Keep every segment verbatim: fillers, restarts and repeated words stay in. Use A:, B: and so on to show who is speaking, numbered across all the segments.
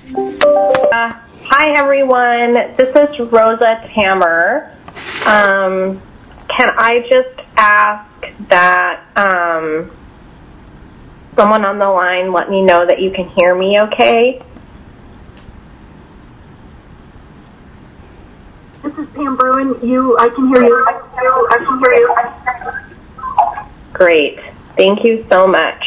A: Uh, hi, everyone. This is Rosa Tammer. Um, can I just ask that um, someone on the line let me know that you can hear me okay?
B: This is Pam Bruin. You, I can hear you. I can, I can hear you.
A: Great. Thank you so much.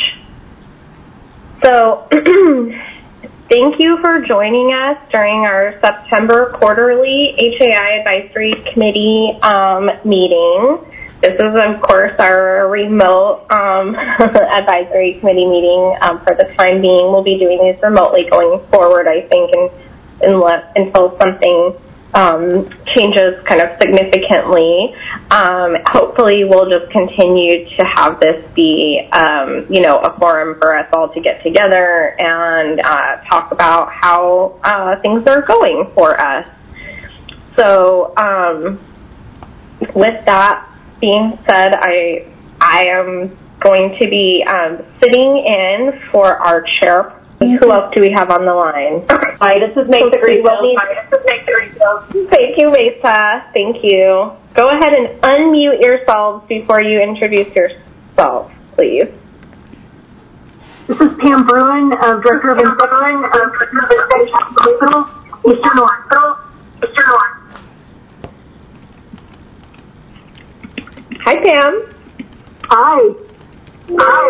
A: So, thank you for joining us during our September quarterly H A I Advisory Committee um, meeting. This is, of course, our remote um, advisory committee meeting um, for the time being. We'll be doing these remotely going forward, I think, and, unless, until something um, changes kind of significantly. Um, hopefully, we'll just continue to have this be, um, you know, a forum for us all to get together and uh, talk about how uh, things are going for us. So, um, with that being said, I I am going to be um, sitting in for our chair. Who else do we have on the line?
B: Hi, this is Mesa Greenfield.
A: Thank you, Mesa. Thank you. Go ahead and unmute yourselves before you introduce yourself, please.
B: This is Pam Bruin, uh, Director of Inspiring, uh, Hospital, Eastern Oregon. Eastern Oregon.
A: Hi, Pam.
B: Hi. Hi.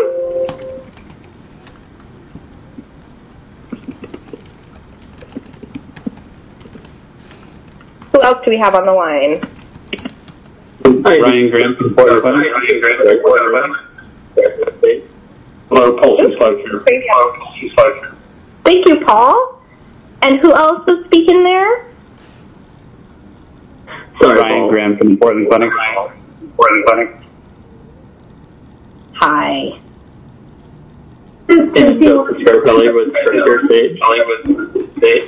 A: Who else do we have on the line?
C: Hi, Ryan Graham from Portland. Ryan Graham from Portland. Hello, Paul Slusher.
A: Thank you, Paul. And who else is speaking there?
C: Sorry, Ryan Paul. Graham from Portland Clinic. Portland Clinic.
A: Hi.
C: And Joseph Scarpelli with Sure Stage. Stage.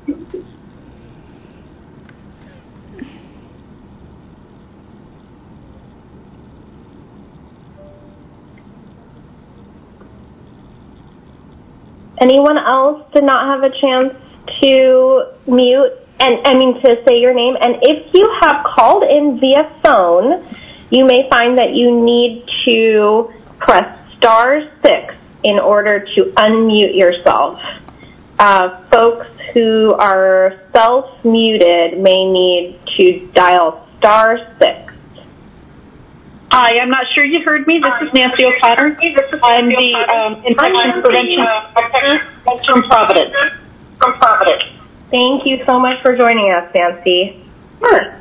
A: Anyone else did not have a chance to mute, and I mean to say your name. And if you have called in via phone, you may find that you need to press star six in order to unmute yourself. Uh, folks who are self-muted may need to dial star six.
D: Hi, I'm not sure you heard me. This is Nancy O'Connor. I'm the um, Infection Prevention Officer from Providence.
B: From Providence.
A: Thank you so much for joining us, Nancy.
D: Sure.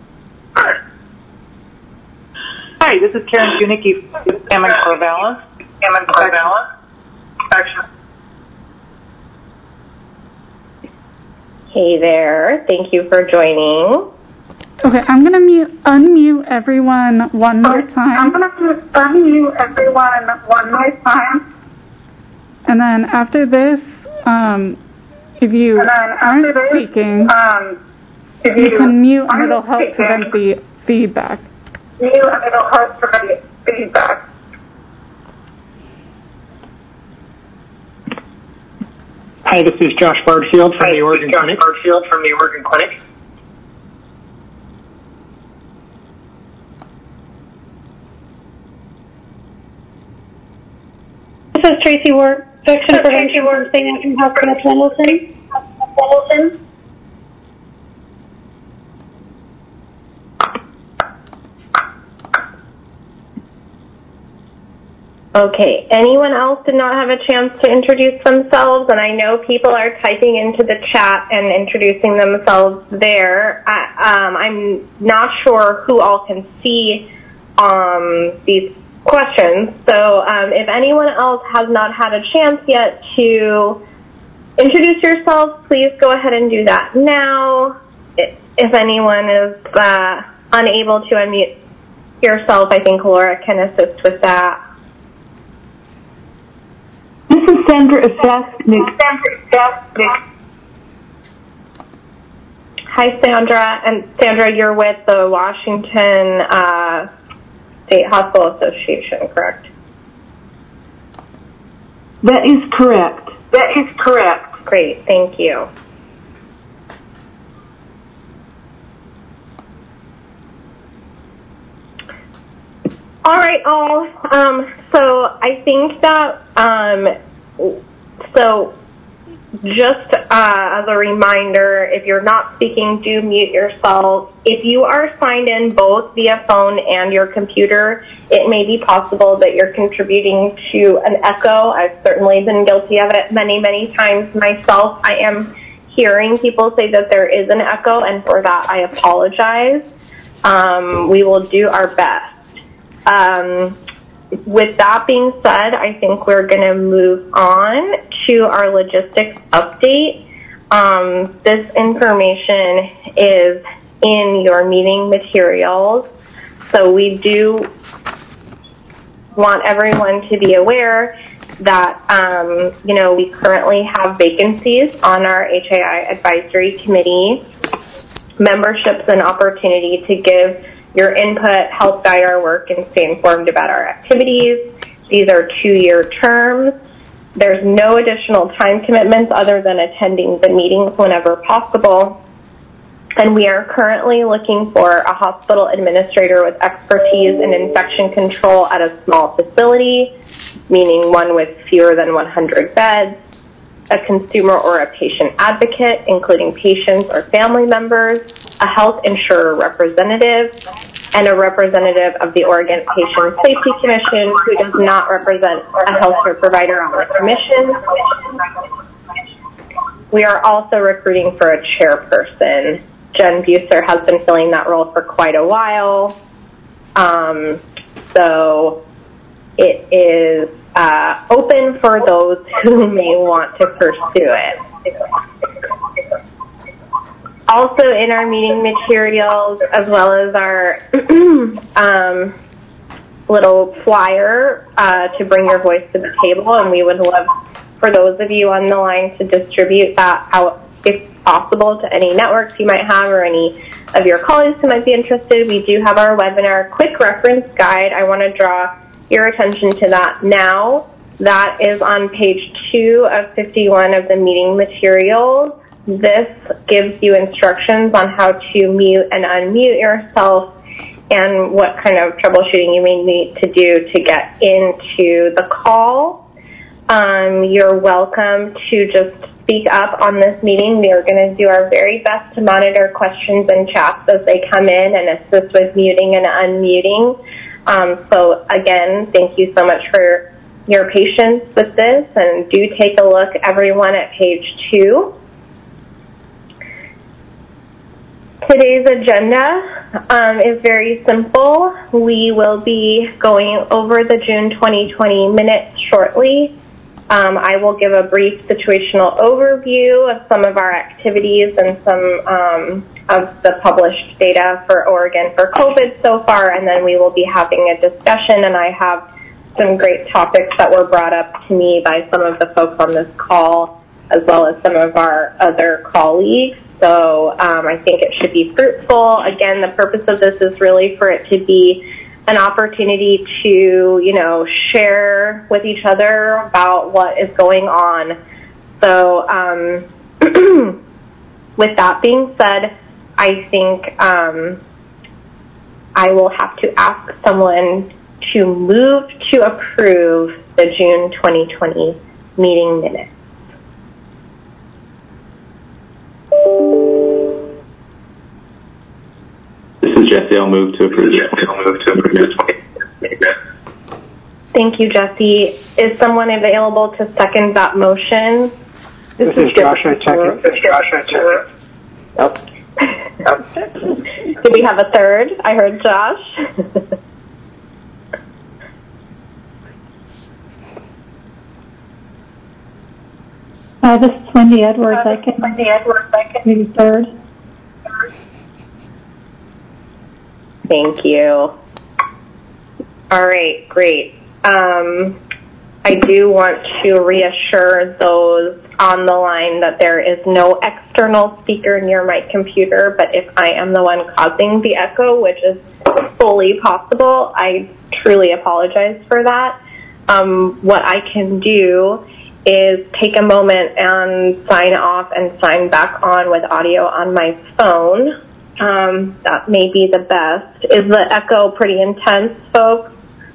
D: Hi, this is Karen Junicki with Hammond Corvallis.
B: Hammond Corvallis.
A: Hey there. Thank you for joining.
E: Okay, I'm going to mute, unmute everyone one more time.
B: I'm going to unmute everyone one more time.
E: And then after this, um, if you aren't
B: this,
E: speaking,
B: um, if you,
E: you can mute and it'll help
B: speaking,
E: prevent the feedback.
B: Mute and it'll help prevent feedback.
F: Hi, this is Josh Bardfield from
B: Hi,
F: the Oregon
B: Josh
F: Clinic.
B: Bardfield from the Oregon Clinic.
G: This is Tracy Ward, Infection Prevention from Saint Andrew Hospital, Pendleton.
B: Pendleton.
A: Okay, anyone else did not have a chance to introduce themselves? And I know people are typing into the chat and introducing themselves there. I, um, I'm not sure who all can see um, these questions. So um, if anyone else has not had a chance yet to introduce yourself, please go ahead and do that now. If anyone is uh, unable to unmute yourself, I think Laura can assist with that.
B: This is Sandra Estesnik. Sandra Estesnik.
A: Hi, Sandra. And Sandra, you're with the Washington uh, State Hospital Association, correct?
B: That is correct. That is correct.
A: Great, thank you. All right, all. Um, so I think that, um, so just uh, as a reminder, if you're not speaking, do mute yourself. If you are signed in both via phone and your computer, it may be possible that you're contributing to an echo. I've certainly been guilty of it many, many times myself. I am hearing people say that there is an echo, and for that I apologize. Um, we will do our best. Um, with that being said, I think we're going to move on to our logistics update. Um, this information is in your meeting materials, so we do want everyone to be aware that, um, you know, we currently have vacancies on our H A I Advisory Committee. Membership's an opportunity to give your input, help guide our work, and stay informed about our activities. These are two-year terms. There's no additional time commitments other than attending the meetings whenever possible. And we are currently looking for a hospital administrator with expertise in infection control at a small facility, meaning one with fewer than one hundred beds, a consumer or a patient advocate, including patients or family members, a health insurer representative, and a representative of the Oregon Patient Safety Commission who does not represent a healthcare provider on the commission. We are also recruiting for a chairperson. Jen Buser has been filling that role for quite a while. Um, so it is uh, open for those who may want to pursue it. Also in our meeting materials, as well as our um, little flyer uh, to bring your voice to the table, and we would love for those of you on the line to distribute that out, if possible, to any networks you might have or any of your colleagues who might be interested. We do have our webinar quick reference guide. I want to draw your attention to that now. That is on page two of fifty-one of the meeting materials. This gives you instructions on how to mute and unmute yourself and what kind of troubleshooting you may need to do to get into the call. Um, you're welcome to just speak up on this meeting. We are going to do our very best to monitor questions and chats as they come in and assist with muting and unmuting. Um, so again, thank you so much for your patience with this, and do take a look, everyone, at page two. Today's agenda um, is very simple. We will be going over the June twenty twenty minutes shortly. Um, I will give a brief situational overview of some of our activities and some um, of the published data for Oregon for COVID so far, and then we will be having a discussion, and I have some great topics that were brought up to me by some of the folks on this call, as well as some of our other colleagues. So um, I think it should be fruitful. Again, the purpose of this is really for it to be an opportunity to, you know, share with each other about what is going on. So um, with that being said, I think um, I will have to ask someone to move to approve the June twenty twenty meeting minutes.
C: This is Jesse. I'll move to approve. Jesse, I'll move to approve.
A: Thank you, Jesse. Is someone available to second that motion?
F: This, this is Josh. I second. This is Josh. I second.
A: Oh. Do we have a third? I heard Josh.
G: Uh, this is Wendy Edwards. I can.
B: Wendy Edwards. I can.
G: Maybe third.
A: Thank you. All right, great. Um, I do want to reassure those on the line that there is no external speaker near my computer, but if I am the one causing the echo, which is fully possible, I truly apologize for that. Um, what I can do is take a moment and sign off and sign back on with audio on my phone. Um, that may be the best. Is the echo pretty intense, folks?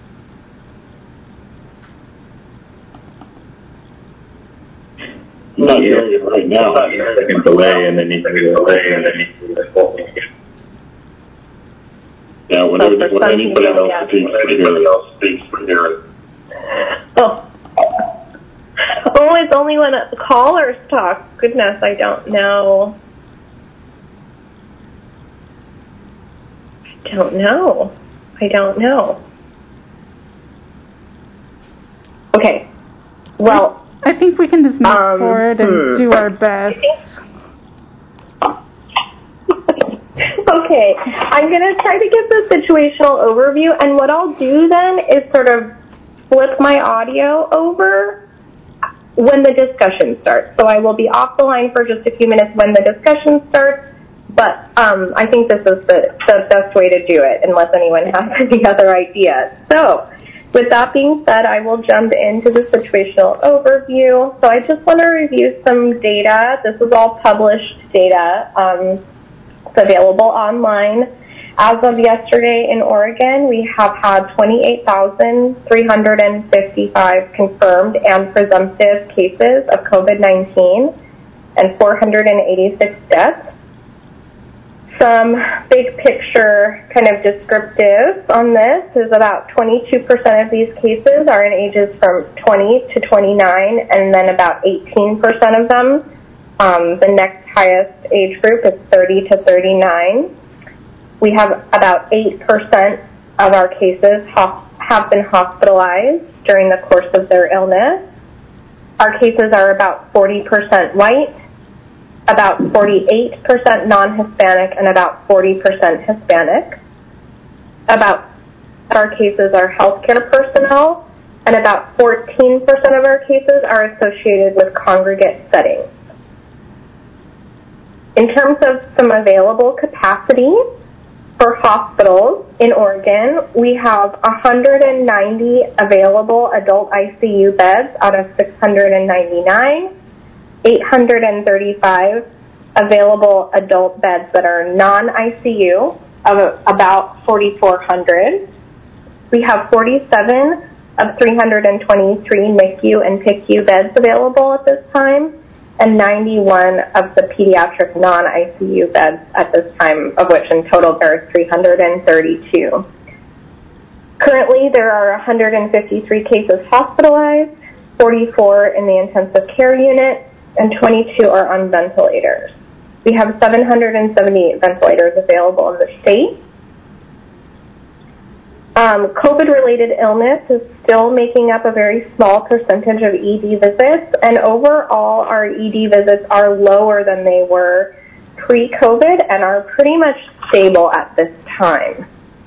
C: Not hearing it right now. You can delay and then you can delay and then you can delay. Yeah, when, so when, when anybody else yeah. speaks, anybody else speaks, we hear it.
A: Oh. Oh, it's only when callers talk. Goodness, I don't know. I don't know. I don't know. Okay. Well,
E: I think we can just move
A: um,
E: forward and hmm. do our best.
A: Okay, I'm going to try to give the situational overview, and what I'll do then is sort of flip my audio over when the discussion starts. So I will be off the line for just a few minutes when the discussion starts, but um, I think this is the, the best way to do it, unless anyone has any other ideas. So with that being said, I will jump into the situational overview. So I just want to review some data. This is all published data. Um, it's available online. As of yesterday in Oregon, we have had twenty-eight thousand three hundred fifty-five confirmed and presumptive cases of COVID nineteen and four hundred eighty-six deaths. Some big picture kind of descriptives on this is about twenty-two percent of these cases are in ages from twenty to twenty-nine, and then about eighteen percent of them, um, the next highest age group is thirty to thirty-nine. We have about eight percent of our cases ho- have been hospitalized during the course of their illness. Our cases are about forty percent white, about forty-eight percent non-Hispanic, and about forty percent Hispanic. About our cases are healthcare personnel, and about fourteen percent of our cases are associated with congregate settings. In terms of some available capacity for hospitals in Oregon, we have one hundred ninety available adult I C U beds out of six hundred ninety-nine, eight hundred thirty-five available adult beds that are non-I C U, of about forty-four hundred. We have forty-seven of three hundred twenty-three N I C U and P I C U beds available at this time, and ninety-one of the pediatric non-I C U beds at this time, of which in total there are three hundred thirty-two. Currently, there are one hundred fifty-three cases hospitalized, forty-four in the intensive care unit, and twenty-two are on ventilators. We have seven hundred seventy-eight ventilators available in the state. Um, COVID-related illness is still making up a very small percentage of E D visits, and overall our E D visits are lower than they were pre-COVID and are pretty much stable at this time.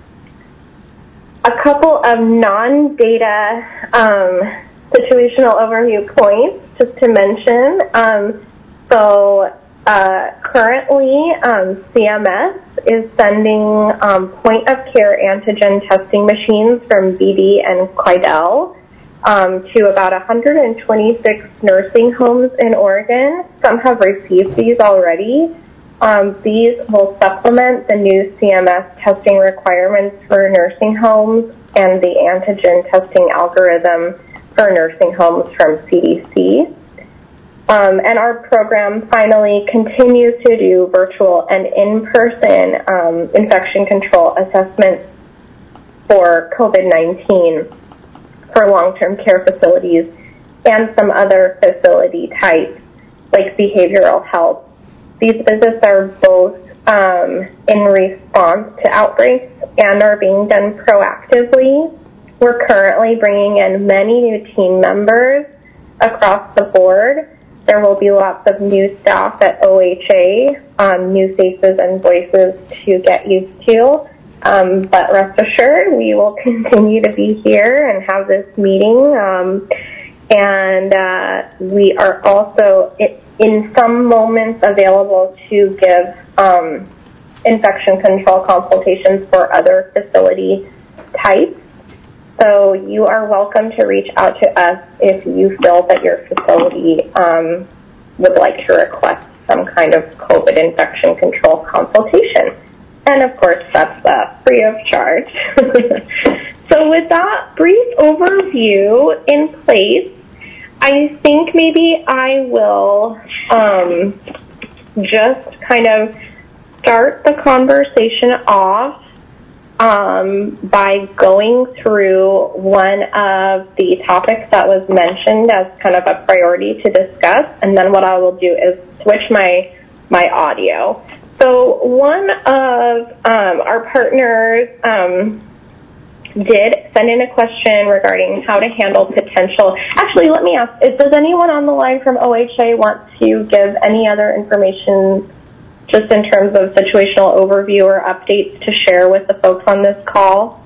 A: A couple of non-data um, situational overview points just to mention. Um, so uh, currently um, C M S is sending um, point-of-care antigen testing machines from B D and Quidel um, to about one hundred twenty-six nursing homes in Oregon. Some have received these already. Um, these will supplement the new C M S testing requirements for nursing homes and the antigen testing algorithm for nursing homes from C D C. Um, and our program finally continues to do virtual and in-person um, infection control assessments for COVID nineteen for long-term care facilities and some other facility types like behavioral health. These visits are both um, in response to outbreaks and are being done proactively. We're currently bringing in many new team members across the board. There will be lots of new staff at O H A, um, new faces and voices to get used to. Um, but rest assured, we will continue to be here and have this meeting. Um, and uh, we are also, in some moments, available to give um, infection control consultations for other facility types. so you are welcome to reach out to us if you feel that your facility um, would like to request some kind of COVID infection control consultation. And of course, that's uh, free of charge. So with that brief overview in place, I think maybe I will um, just kind of start the conversation off um, by going through one of the topics that was mentioned as kind of a priority to discuss, and then what I will do is switch my my audio. So one of um, our partners um, did send in a question regarding how to handle potential. Actually, let me ask, does anyone on the line from O H A want to give any other information just in terms of situational overview or updates to share with the folks on this call?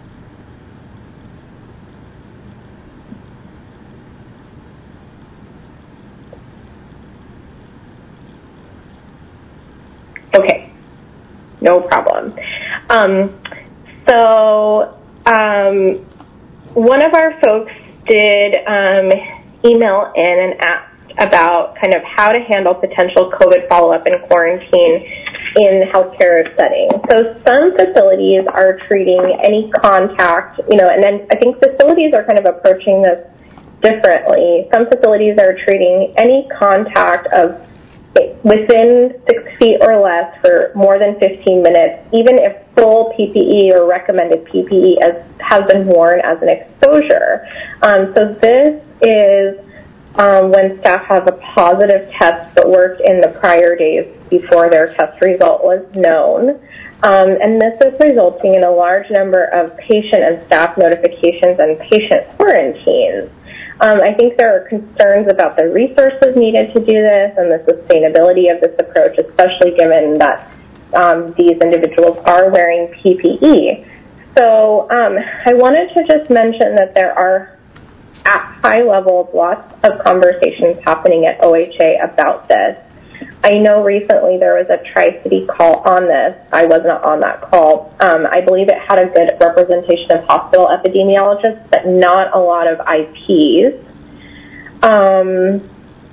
A: Okay, no problem. Um, so um, one of our folks did um, email in and asked about kind of how to handle potential COVID follow-up and quarantine in healthcare settings. So some facilities are treating any contact, you know, and then I think facilities are kind of approaching this differently. Some facilities are treating any contact of within six feet or less for more than fifteen minutes, even if full P P E or recommended P P E as, has been worn as an exposure. Um, so this is um, when staff have a positive test but worked in the prior days before their test result was known. Um, and this is resulting in a large number of patient and staff notifications and patient quarantines. Um, I think there are concerns about the resources needed to do this and the sustainability of this approach, especially given that um, these individuals are wearing P P E. So um, I wanted to just mention that there are, at high levels, lots of conversations happening at O H A about this. I know recently there was a Tri-City call on this. I was not on that call. Um, I believe it had a good representation of hospital epidemiologists, but not a lot of I Ps. Um,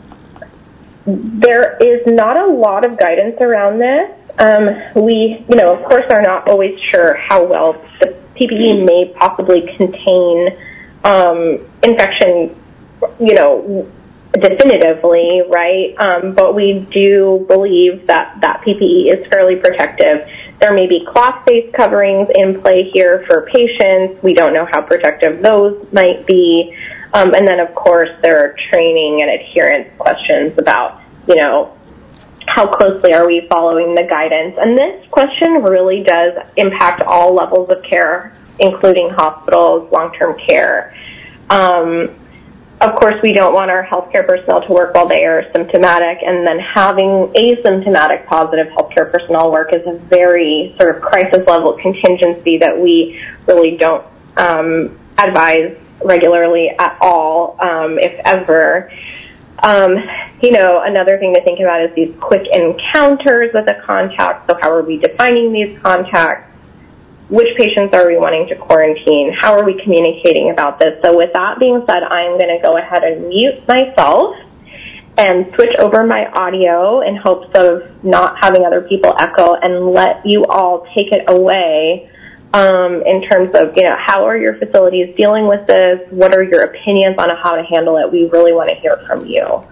A: there is not a lot of guidance around this. Um, we, you know, of course, are not always sure how well the P P E may possibly contain um, infection, you know, definitively, right? Um, but we do believe that that P P E is fairly protective. There may be cloth-based coverings in play here for patients. We don't know how protective those might be. Um, and then, of course, there are training and adherence questions about, you know, how closely are we following the guidance? And this question really does impact all levels of care, including hospitals, long-term care. Um, Of course, we don't want our healthcare personnel to work while they are symptomatic, and then having asymptomatic positive healthcare personnel work is a very sort of crisis-level contingency that we really don't um, advise regularly at all, um, if ever. Um, you know, another thing to think about is these quick encounters with a contact. So how are we defining these contacts? Which patients are we wanting to quarantine? How are we communicating about this? So with that being said, I'm going to go ahead and mute myself and switch over my audio in hopes of not having other people echo, and let you all take it away um, in terms of, you know, how are your facilities dealing with this? What are your opinions on how to handle it? We really want to hear from you.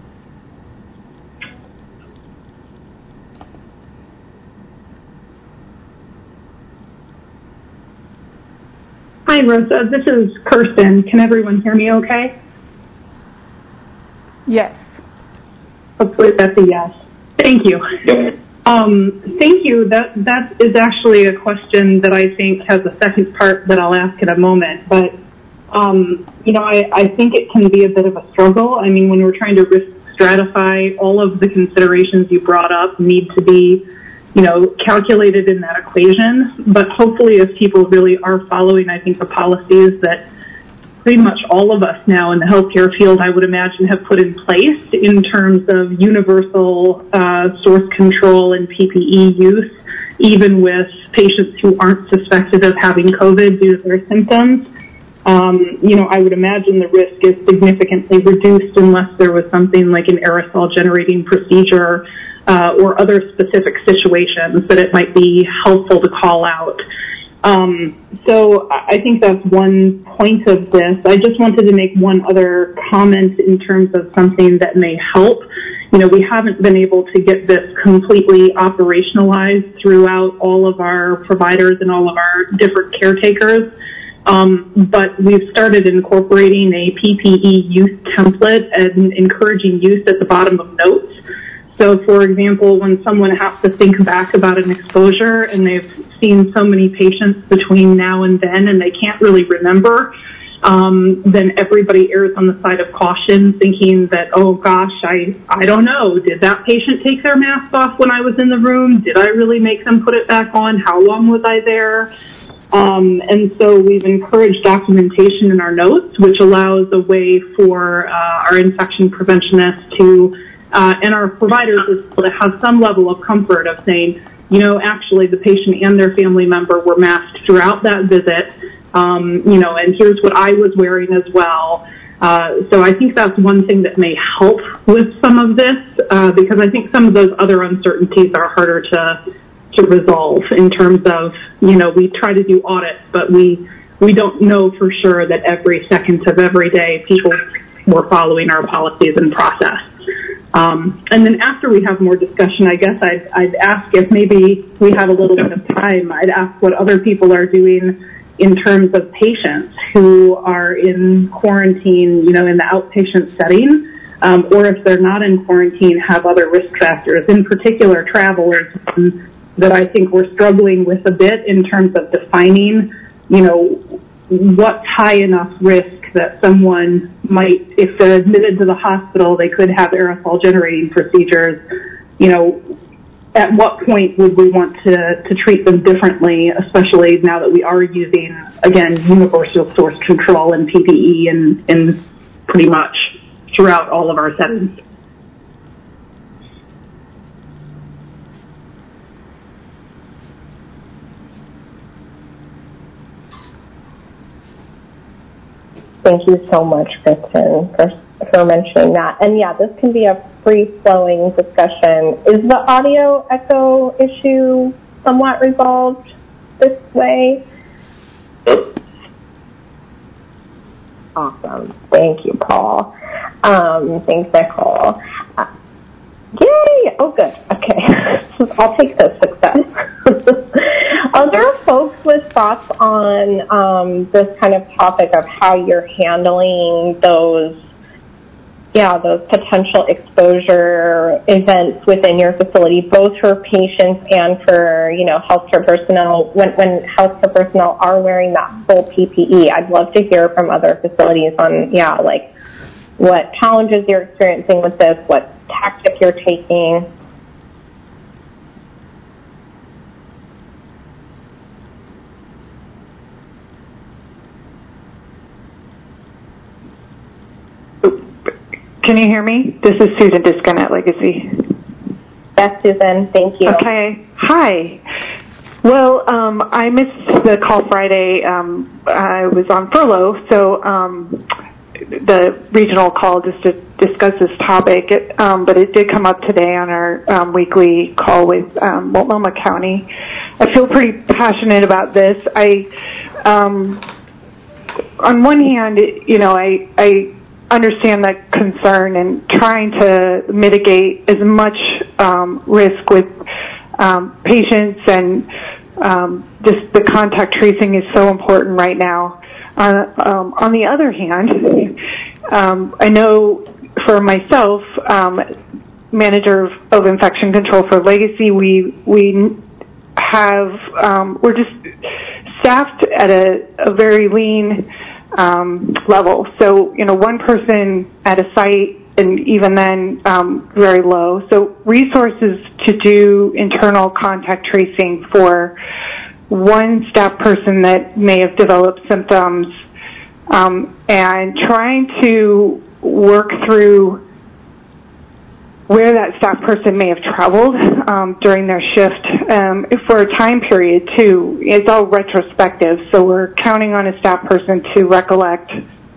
H: Hi, Rosa. This is Kirsten. Can everyone hear me okay?
E: Yes.
H: Hopefully that's a yes. Thank you.
C: Yep.
H: Um, thank you. That that is actually a question that I think has a second part that I'll ask in a moment. But, um, you know, I, I think it can be a bit of a struggle. I mean, when we're trying to risk stratify, all of the considerations you brought up need to be, you know, calculated in that equation. But hopefully, if people really are following, I think, the policies that pretty much all of us now in the healthcare field, I would imagine, have put in place in terms of universal uh, source control and P P E use, even with patients who aren't suspected of having COVID due to their symptoms. um, you know, I would imagine the risk is significantly reduced unless there was something like an aerosol-generating procedure uh, or other specific situations that it might be helpful to call out. Um, so I think that's one point of this. I just wanted to make one other comment in terms of something that may help. You know, we haven't been able to get this completely operationalized throughout all of our providers and all of our different caretakers. Um, but we've started incorporating a P P E use template and encouraging use at the bottom of notes. So, for example, when someone has to think back about an exposure and they've seen so many patients between now and then and they can't really remember, um, then everybody errs on the side of caution, thinking that, oh gosh, I, I don't know, did that patient take their mask off when I was in the room? Did I really make them put it back on? How long was I there? Um, and so we've encouraged documentation in our notes, which allows a way for uh, our infection preventionists to, uh, and our providers as well, to have some level of comfort of saying, you know, actually the patient and their family member were masked throughout that visit, um, you know, and here's what I was wearing as well. Uh, so I think that's one thing that may help with some of this, uh, because I think some of those other uncertainties are harder to to resolve in terms of, you know, we try to do audits, but we we don't know for sure that every second of every day people were following our policies and process. Um, and then after we have more discussion, I guess I'd, I'd ask if maybe we have a little bit of time, I'd ask what other people are doing in terms of patients who are in quarantine, you know, in the outpatient setting, um, or if they're not in quarantine, have other risk factors, in particular travelers, um, that I think we're struggling with a bit in terms of defining, you know, what's high enough risk that someone might, if they're admitted to the hospital, they could have aerosol generating procedures. You know, at what point would we want to, to treat them differently, especially now that we are using, again, universal source control and P P E in, in pretty much throughout all of our settings.
A: Thank you so much, Kristen, for, for mentioning that. And yeah, this can be a free-flowing discussion. Is the audio echo issue somewhat resolved this way? Awesome. Thank you, Paul. Um, thanks, Nicole. Uh, yay! Oh, good. Okay. I'll take this success. Are there folks with thoughts on um, this kind of topic of how you're handling those, yeah, those potential exposure events within your facility, both for patients and for, you know, healthcare personnel, when, when healthcare personnel are wearing that full P P E? I'd love to hear from other facilities on, yeah, like what challenges you're experiencing with this, what tactic you're taking.
I: Can you hear me? This is Susan Diskin at Legacy.
A: Yes, Susan. Thank you.
I: Okay. Hi. Well, um, I missed the call Friday. Um, I was on furlough, so um, the regional call just to discuss this topic. It, um, but it did come up today on our um, weekly call with um, Multnomah County. I feel pretty passionate about this. I, um, on one hand, you know, I, I understand that concern and trying to mitigate as much um, risk with um, patients, and um, just the contact tracing is so important right now. Uh, um, on the other hand, um, I know for myself, um, manager of infection control for Legacy, we we have um, we're just staffed at a, a very lean Um, level. So, you know, one person at a site, and even then, um, very low. So resources to do internal contact tracing for one staff person that may have developed symptoms, um, and trying to work through where that staff person may have traveled um, during their shift um, for a time period, too. It's all retrospective, so we're counting on a staff person to recollect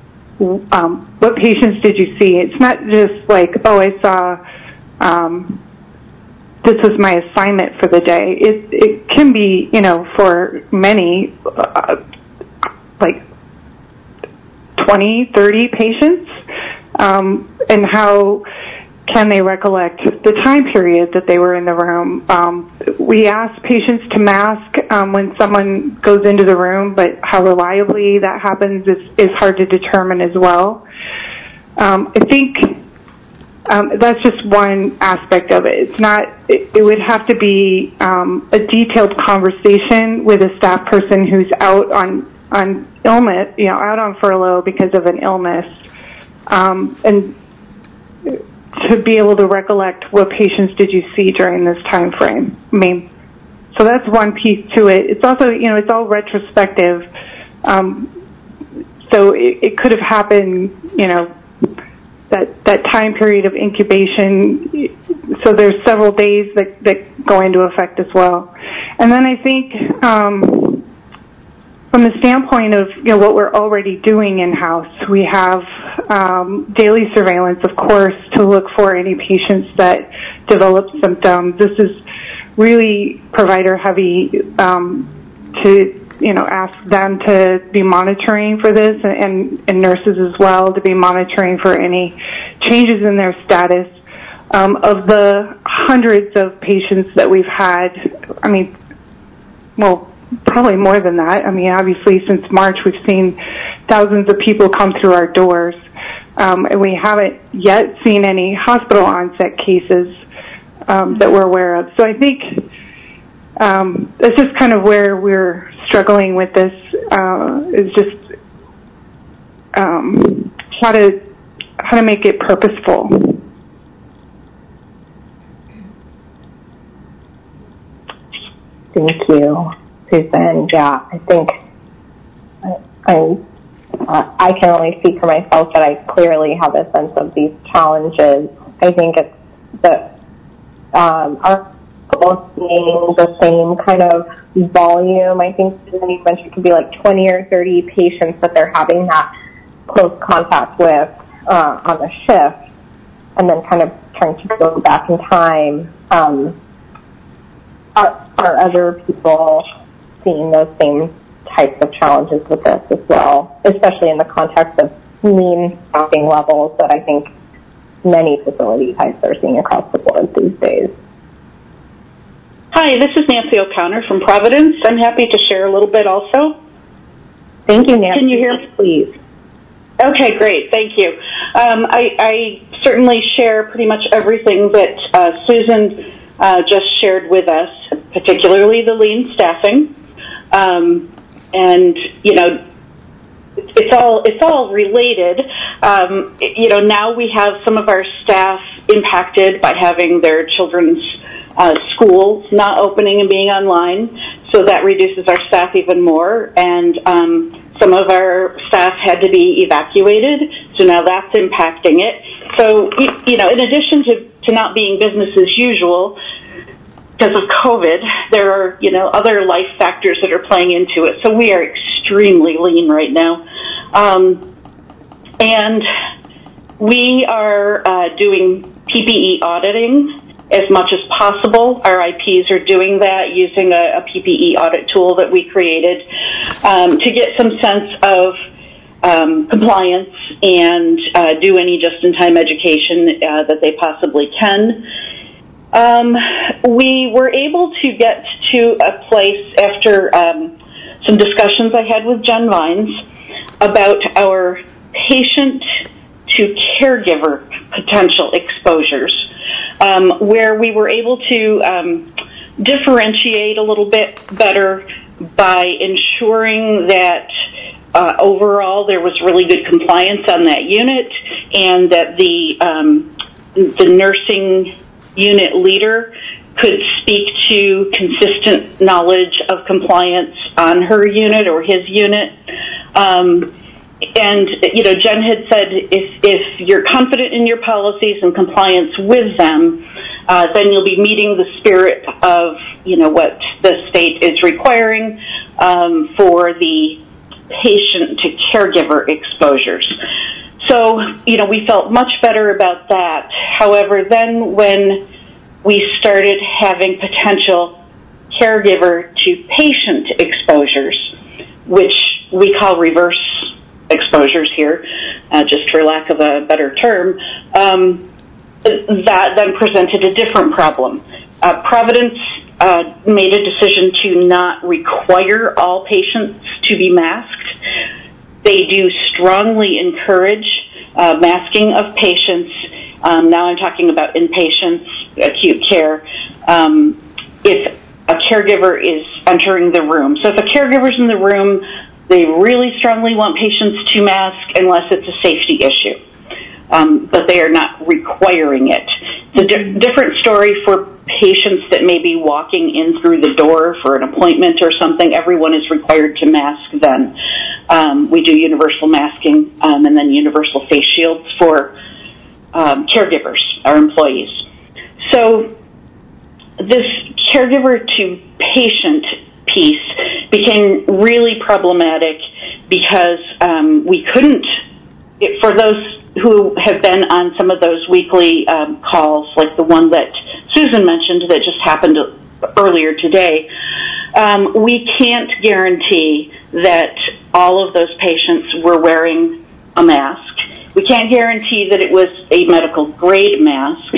I: um, what patients did you see. It's not just like, oh, I saw um, this was my assignment for the day. It, it can be, you know, for many, uh, like twenty, thirty patients, um, and how can they recollect the time period that they were in the room. Um, we ask patients to mask um, when someone goes into the room, but how reliably that happens is, is hard to determine as well. Um, I think um, that's just one aspect of it. It's not, it, it would have to be um, a detailed conversation with a staff person who's out on, on illness, you know, out on furlough because of an illness. Um, and to be able to recollect what patients did you see during this time frame. I mean, so that's one piece to it. It's also, you know, it's all retrospective. Um, so it, it could have happened, you know, that, that time period of incubation. So there's several days that, that go into effect as well. And then I think um, from the standpoint of, you know, what we're already doing in-house, we have um, daily surveillance, of course, to look for any patients that develop symptoms. This is really provider-heavy um, to, you know, ask them to be monitoring for this, and, and nurses as well to be monitoring for any changes in their status. Um, of the hundreds of patients that we've had, I mean, well, probably more than that. I mean, obviously, since March, we've seen thousands of people come through our doors, um, and we haven't yet seen any hospital onset cases um, that we're aware of. So I think um, that's just kind of where we're struggling with this, uh, is just um, how to how to make it purposeful.
A: Thank you, Susan. Yeah, I think I, I, uh, I can only speak for myself, but I clearly have a sense of these challenges. I think it's that um, our both seeing the same kind of volume. I think Susan, you mentioned it could be like twenty or thirty patients that they're having that close contact with uh, on the shift, and then kind of trying to go back in time. Um, are, are other people seeing those same types of challenges with this as well, especially in the context of lean staffing levels that I think many facility types are seeing across the board these days?
D: Hi, this is Nancy O'Connor from Providence. I'm happy to share a little bit also.
A: Thank you, Nancy.
D: Can you hear me?
A: Please.
D: Okay, great. Thank you. Um, I, I certainly share pretty much everything that uh, Susan uh, just shared with us, particularly the lean staffing. Um, and, you know, it's all it's all related. Um, you know, now we have some of our staff impacted by having their children's uh, schools not opening and being online, so that reduces our staff even more. And um, some of our staff had to be evacuated, so now that's impacting it. So, you know, in addition to, to not being business as usual, because of COVID, there are, you know, other life factors that are playing into it. So we are extremely lean right now. Um, and we are uh, doing P P E auditing as much as possible. Our I Ps are doing that using a, a P P E audit tool that we created um, to get some sense of um, compliance and uh, do any just-in-time education uh, that they possibly can. Um, we were able to get to a place after um, some discussions I had with Jen Vines about our patient to caregiver potential exposures, um, where we were able to um, differentiate a little bit better by ensuring that uh, overall there was really good compliance on that unit, and that the um, the nursing unit leader could speak to consistent knowledge of compliance on her unit or his unit. Um, and, you know, Jen had said if, if you're confident in your policies and compliance with them, uh, then you'll be meeting the spirit of, you know, what the state is requiring um, for the patient to caregiver exposures. So, you know, we felt much better about that. However, then when we started having potential caregiver to patient exposures, which we call reverse exposures here, uh, just for lack of a better term, um, that then presented a different problem. Uh, Providence uh, made a decision to not require all patients to be masked. They do strongly encourage uh, masking of patients. Um, now I'm talking about inpatients, acute care. Um, if a caregiver is entering the room. So if a caregiver's in the room, they really strongly want patients to mask unless it's a safety issue. Um, but they are not requiring it. It's a di- different story for patients that may be walking in through the door for an appointment or something. Everyone is required to mask then. Um, we do universal masking um, and then universal face shields for um, caregivers, our employees. So this caregiver to patient piece became really problematic because um, we couldn't, it, for those who have been on some of those weekly um, calls, like the one that Susan mentioned that just happened earlier today, um, we can't guarantee that all of those patients were wearing a mask. We can't guarantee that it was a medical grade mask.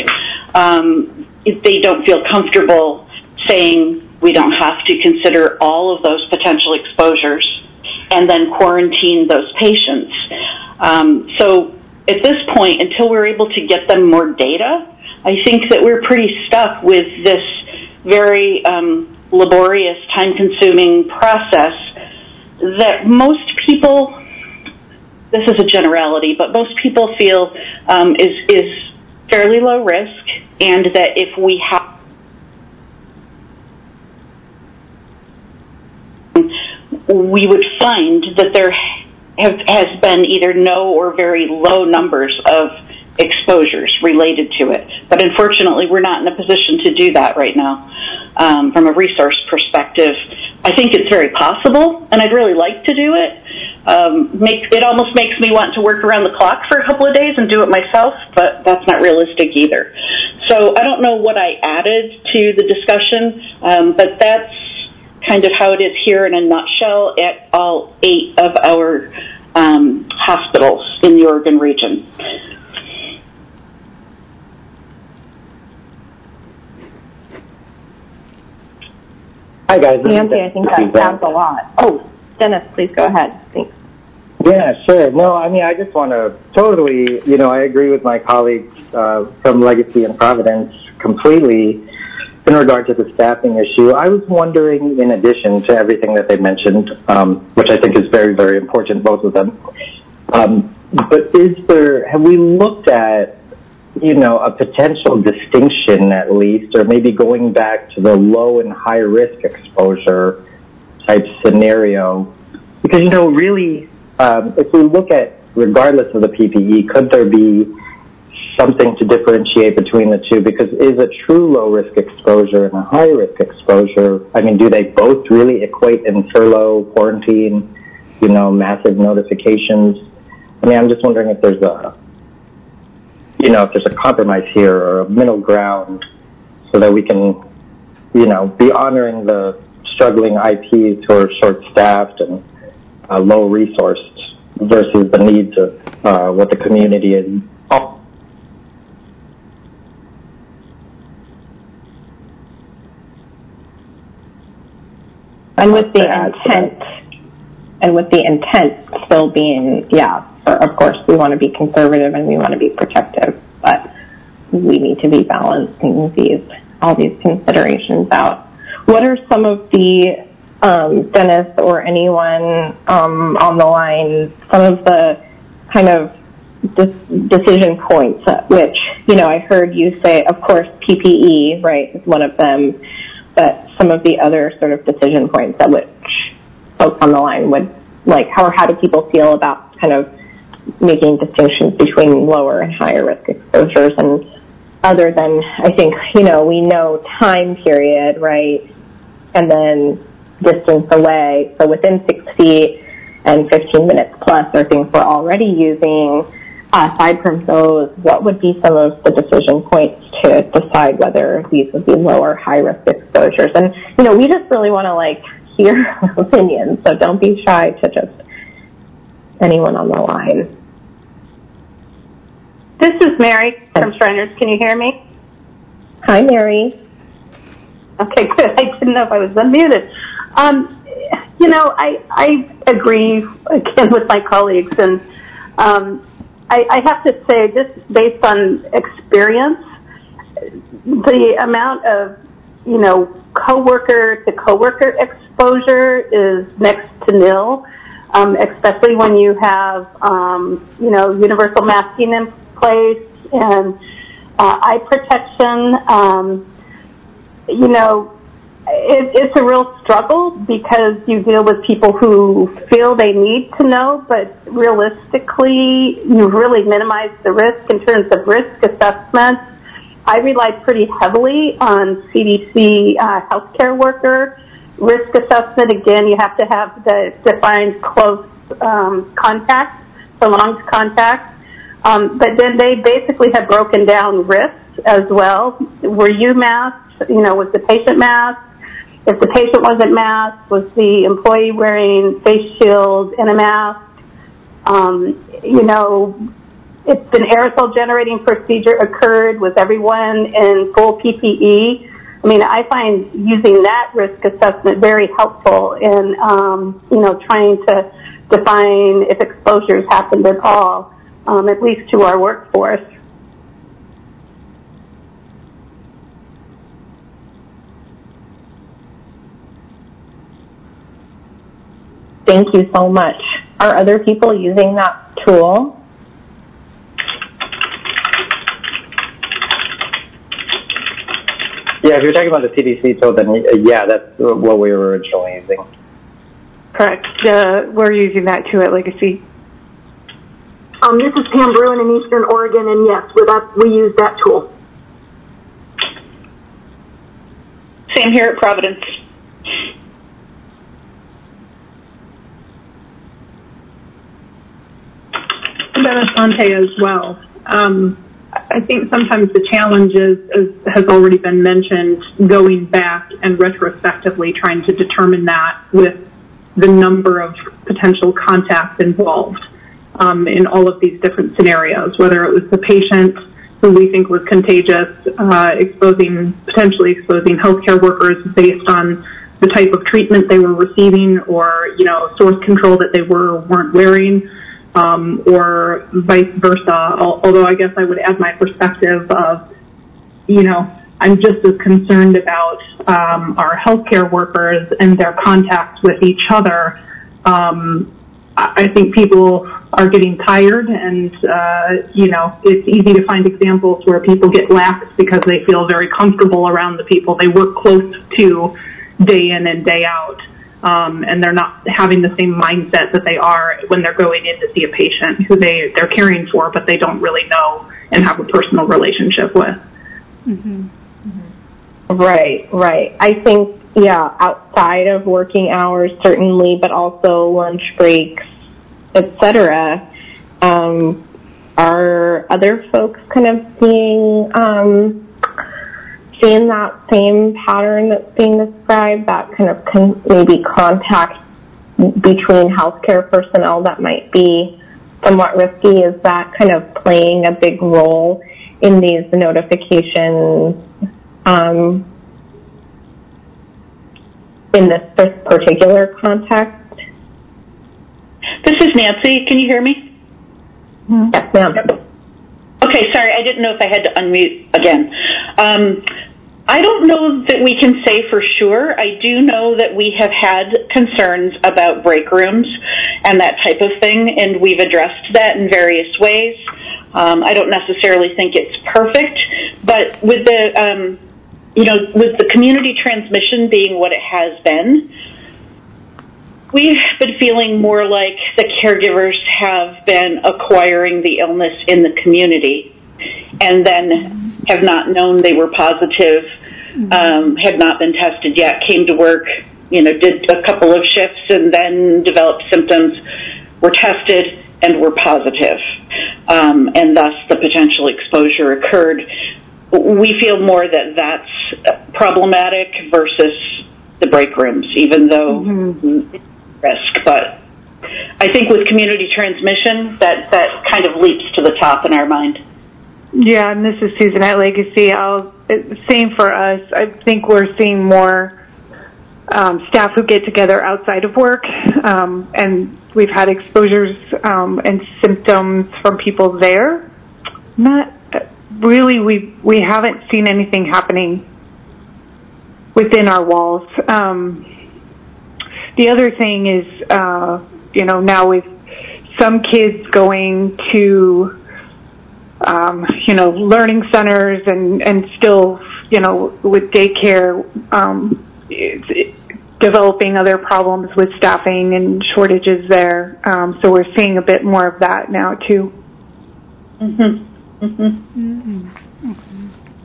D: Um, if they don't feel comfortable saying we don't have to consider all of those potential exposures and then quarantine those patients. Um, so at this point, until we're able to get them more data, I think that we're pretty stuck with this very um, laborious, time-consuming process that most people, this is a generality, but most people feel um, is, is fairly low risk, and that if we have we would find that there have, has been either no or very low numbers of exposures related to it. But unfortunately, we're not in a position to do that right now. Um, from a resource perspective, I think it's very possible, and I'd really like to do it. Um, make, it almost makes me want to work around the clock for a couple of days and do it myself, but that's not realistic either. So I don't know what I added to the discussion, um, but that's kind of how it is here in a nutshell at all eight of our um, hospitals in the Oregon region.
J: Hi, guys.
K: Nancy, I think that sounds a lot. Oh, Dennis, please go ahead. Thanks.
J: Yeah, sure. No, I mean, I just want to totally, you know, I agree with my colleagues uh, from Legacy and Providence completely in regard to the staffing issue. I was wondering, in addition to everything that they mentioned, um, which I think is very, very important, both of them, um, but is there, have we looked at, you know, a potential distinction at least, or maybe going back to the low and high risk exposure type scenario? Because, you know, really, um, if we look at, regardless of the P P E, could there be something to differentiate between the two? Because is a true low risk exposure and a high risk exposure, I mean, do they both really equate in furlough, quarantine, you know, massive notifications? I mean, I'm just wondering if there's a, you know, if there's a compromise here or a middle ground so that we can, you know, be honoring the struggling I Ps who are short-staffed and uh, low-resourced versus the needs of uh, what the community is. Oh.
K: And with the intent, and with the intent still being, yeah, of course, we want to be conservative and we want to be protective, but we need to be balancing these, all these considerations out. What are some of the, um, Dennis or anyone um, on the line, some of the kind of de- decision points at which, you know, I heard you say, of course, P P E, right, is one of them, but some of the other sort of decision points at which folks on the line would, like, how, or how do people feel about kind of making distinctions between lower and higher risk exposures. And other than, I think, you know, we know time period, right, and then distance away. So within six feet and fifteen minutes plus are things we're already using. Aside from those, what would be some of the decision points to decide whether these would be low or high risk exposures? And, you know, we just really want to, like, hear opinions, so don't be shy to just anyone on the line.
G: This is Mary from Shriners. Can you hear me?
K: Hi, Mary.
G: Okay, good. I didn't know if I was unmuted. Um, you know, I, I agree, again, with my colleagues, and um, I, I have to say, just based on experience, the amount of, you know, coworker to coworker exposure is next to nil, um, especially when you have, um, you know, universal masking in place and uh, eye protection. Um, you know, it, it's a real struggle because you deal with people who feel they need to know, but realistically, you really minimize the risk in terms of risk assessment. I relied pretty heavily on C D C uh, healthcare worker risk assessment. Again, you have to have the defined close um, contact, prolonged contact. Um, but then they basically have broken down risks as well. Were you masked? You know, was the patient masked? If the patient wasn't masked, was the employee wearing face shield and a mask? Um, you know, if an aerosol generating procedure occurred, was everyone in full P P E? I mean, I find using that risk assessment very helpful in, um, you know, trying to define if exposures happened at all, um, at least to our workforce.
K: Thank you so much. Are other people using that tool?
J: Yeah, if you're talking about the C D C tool, then uh, yeah, that's what we were originally using.
I: Correct. Uh, we're using that too at Legacy.
B: Um, this is Pam Bruin in Eastern Oregon, and yes, with that, we use that tool.
D: Same here at Providence.
H: Asante as well. Um, I think sometimes the challenge is, as has already been mentioned, going back and retrospectively trying to determine that with the number of potential contacts involved um, in all of these different scenarios, whether it was the patient who we think was contagious, uh, exposing, potentially exposing healthcare workers based on the type of treatment they were receiving or, you know, source control that they were or weren't wearing. Um, or vice versa, although I guess I would add my perspective of, you know, I'm just as concerned about um, our healthcare workers and their contacts with each other. Um, I think people are getting tired and, uh, you know, it's easy to find examples where people get lax because they feel very comfortable around the people they work close to day in and day out. Um, and they're not having the same mindset that they are when they're going in to see a patient who they, they're caring for, but they don't really know and have a personal relationship with.
K: Mm-hmm. Mm-hmm. Right, right. I think, yeah, outside of working hours, certainly, but also lunch breaks, et cetera, um, are other folks kind of seeing... Um, seeing that same pattern that's being described, that kind of con- maybe contact between healthcare personnel that might be somewhat risky? Is that kind of playing a big role in these notifications um, in this particular context?
D: This is Nancy. Can you hear me?
K: Mm-hmm. Yes, ma'am.
D: Okay, sorry, I didn't know if I had to unmute again. Um, I don't know that we can say for sure. I do know that we have had concerns about break rooms and that type of thing, and we've addressed that in various ways. Um, I don't necessarily think it's perfect, but with the, um, you know, with the community transmission being what it has been, we've been feeling more like the caregivers have been acquiring the illness in the community and then have not known they were positive, um, had not been tested yet, came to work, you know, did a couple of shifts and then developed symptoms, were tested, and were positive. Um, and thus the potential exposure occurred. We feel more that that's problematic versus the break rooms, even though mm-hmm. it's risk. But I think with community transmission, that, that kind of leaps to the top in our mind.
I: Yeah, and this is Susan at Legacy. I'll, same for us. I think we're seeing more um, staff who get together outside of work, um, and we've had exposures um, and symptoms from people there. Not really. We we haven't seen anything happening within our walls. Um, the other thing is, uh, you know, now with some kids going to Um, you know, learning centers and, and still, you know, with daycare, um, it's, it, developing other problems with staffing and shortages there. Um, so we're seeing a bit more of that now, too.
D: Mm-hmm. Mm-hmm.
G: Mm-hmm.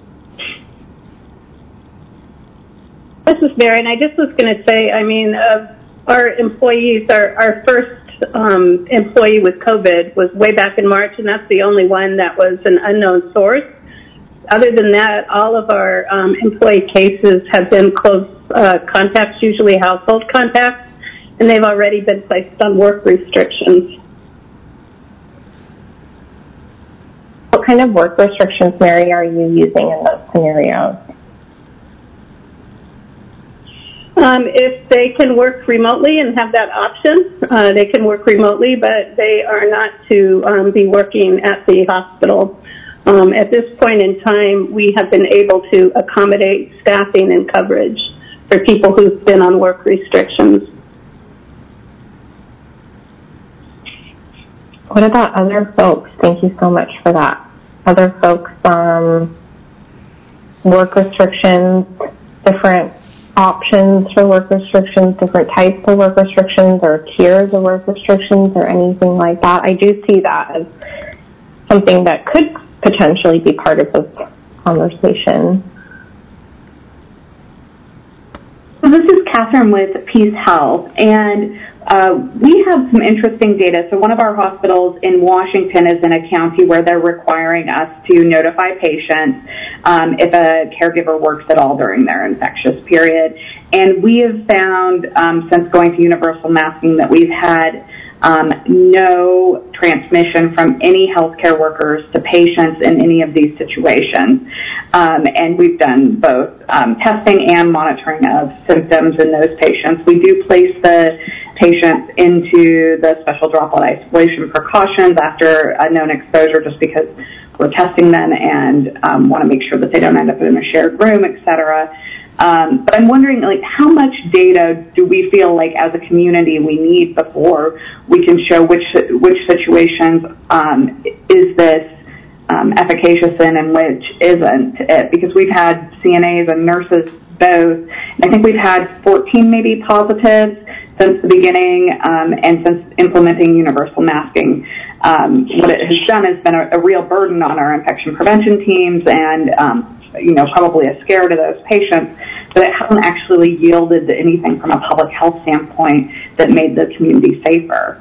G: This is Mary, and I just was going to say, I mean, uh, our employees, our, our first Um, employee with COVID was way back in March, and that's the only one that was an unknown source. Other than that, all of our um, employee cases have been close uh, contacts, usually household contacts, and they've already been placed on work restrictions.
K: What kind of work restrictions, Mary, are you using in those scenarios?
G: Um, if they can work remotely and have that option, uh, they can work remotely, but they are not to um, be working at the hospital. Um, at this point in time, we have been able to accommodate staffing and coverage for people who've been on work restrictions.
K: What about other folks? Thank you so much for that. Other folks, um, work restrictions, different options for work restrictions, different types of work restrictions or tiers of work restrictions or anything like that. I do see that as something that could potentially be part of this conversation.
L: So this is Catherine with Peace Health, and uh, we have some interesting data. So one of our hospitals in Washington is in a county where they're requiring us to notify patients um, if a caregiver works at all during their infectious period. And we have found, um, since going to universal masking, that we've had um, no transmission from any healthcare workers to patients in any of these situations. Um, and we've done both um, testing and monitoring of symptoms in those patients. We do place the patients into the special droplet isolation precautions after a known exposure just because we're testing them and um, want to make sure that they don't end up in a shared room, et cetera. Um, but I'm wondering, like, how much data do we feel like as a community we need before we can show which which situations um, is this um, efficacious in and which isn't? It, because we've had C N As and nurses both. And I think we've had fourteen maybe positives since the beginning um, and since implementing universal masking. Um, what it has done has been a, a real burden on our infection prevention teams and, um, you know, probably a scare to those patients, but it hasn't actually yielded anything from a public health standpoint that made the community safer.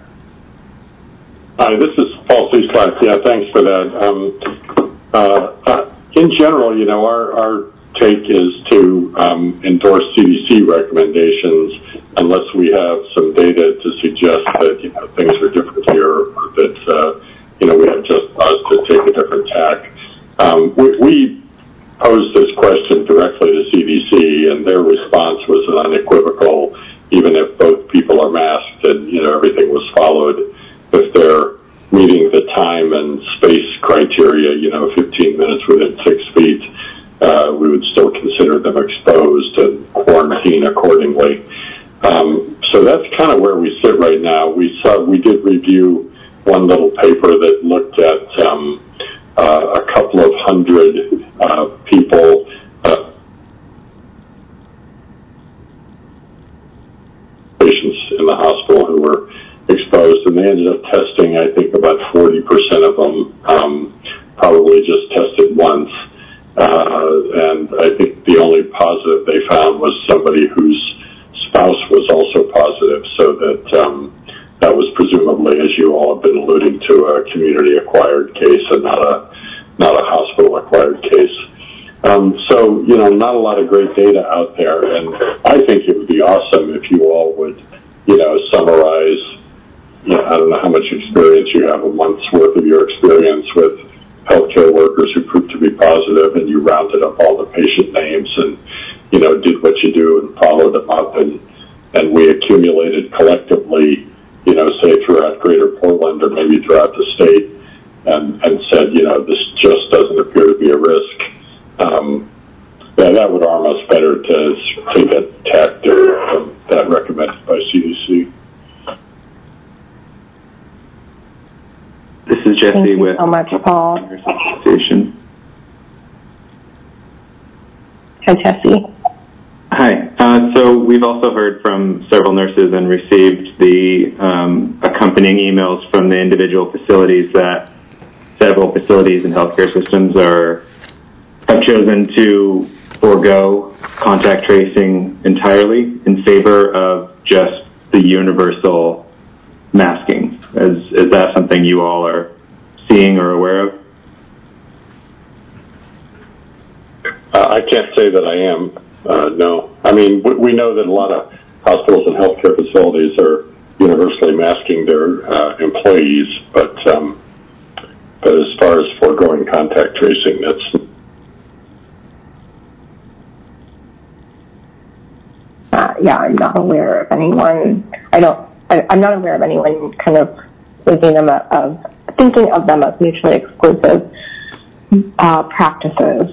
M: Hi, this is Paul Cieslak. Yeah, thanks for that. Um, uh, uh, in general, you know, our, our take is to um, endorse C D C recommendations unless we have some data to suggest that, you know, things are different here or that, uh, you know, we have just us to take a different tack. Um, we, we posed this question directly to C D C, and their response was unequivocal, even if both people are masked and, you know, everything was followed. If they're meeting the time and space criteria, you know, fifteen minutes within six feet, uh, we would still consider them exposed and quarantine accordingly. Um, so that's kind of where we sit right now. We saw, we did review one little paper that looked at um, uh, a couple of hundred uh, people uh, patients in in the hospital who were exposed, and they ended up testing, I think, about forty percent of them um, probably just tested once. Uh, and I think the only positive they found was somebody whose spouse was also positive, so that um, that was presumably, as you all have been alluding to, a community-acquired case and not a not a hospital-acquired case. Um, so, you know, not a lot of great data out there, and I think it would be awesome if you all would, you know, summarize, you know, I don't know how much experience you have, a month's worth of your experience with healthcare workers who proved to be positive, and you rounded up all the patient names and, you know, did what you do and followed them up, and, and we accumulated collectively, you know, say throughout Greater Portland or maybe throughout the state, and, and said, you know, this just doesn't appear to be a risk. Um, yeah, that would arm us better to take a tact um, that recommended by C D C.
N: This is Jesse
K: Thank you
N: with
K: so much, Paul.
N: Association.
K: Hi, Jesse.
N: Hi. Uh, so we've also heard from several nurses and received the um, accompanying emails from the individual facilities that several facilities and healthcare systems are have chosen to forego contact tracing entirely in favor of just the universal masking. Is, is that something you all are seeing or aware of?
M: Uh, I can't say that I am. Uh, no. I mean, we, we know that a lot of hospitals and healthcare facilities are universally masking their uh, employees, but um, but as far as foregoing contact tracing, that's
K: Uh, yeah, I'm not aware of anyone. I don't. I, I'm not aware of anyone kind of thinking them of, of thinking of them as mutually exclusive uh, practices.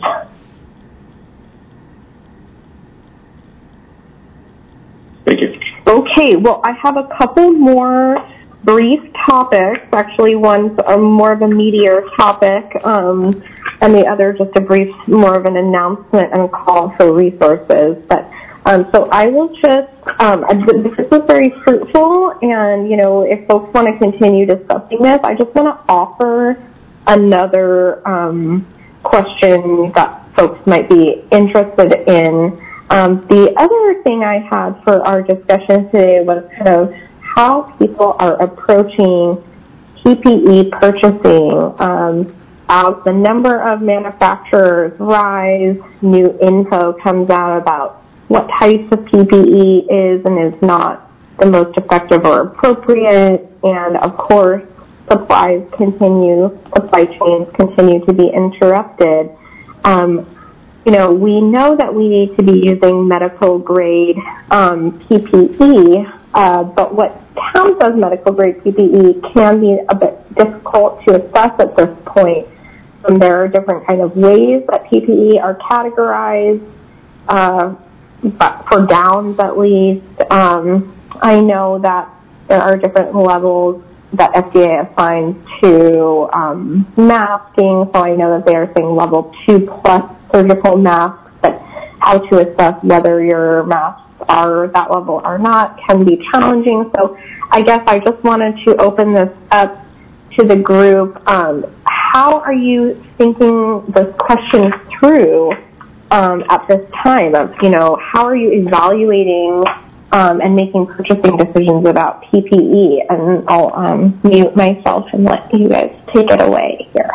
N: Thank you.
A: Okay, well, I have a couple more brief topics. Actually, one's a more of a meatier topic, um, and the other just a brief, more of an announcement and call for resources. But Um, so I will just, um, this was very fruitful, and, you know, if folks want to continue discussing this, I just want to offer another um, question that folks might be interested in. Um, the other thing I had for our discussion today was kind of how people are approaching P P E purchasing. Um, as the number of manufacturers rise, new info comes out about what types of P P E is and is not the most effective or appropriate, and of course, supplies continue, supply chains continue to be interrupted. Um, you know, we know that we need to be using medical grade um, P P E, uh, but what counts as medical grade P P E can be a bit difficult to assess at this point. Um, there are different kind of ways that P P E are categorized. Uh, But for gowns, at least, um, I know that there are different levels that F D A assigns to um, masking. So I know that they are saying level two plus surgical masks, but how to assess whether your masks are that level or not can be challenging. So I guess I just wanted to open this up to the group. Um, how are you thinking this question through? Um, at this time of, you know, how are you evaluating um, and making purchasing decisions about P P E? And I'll um, mute myself and let you guys take it away here.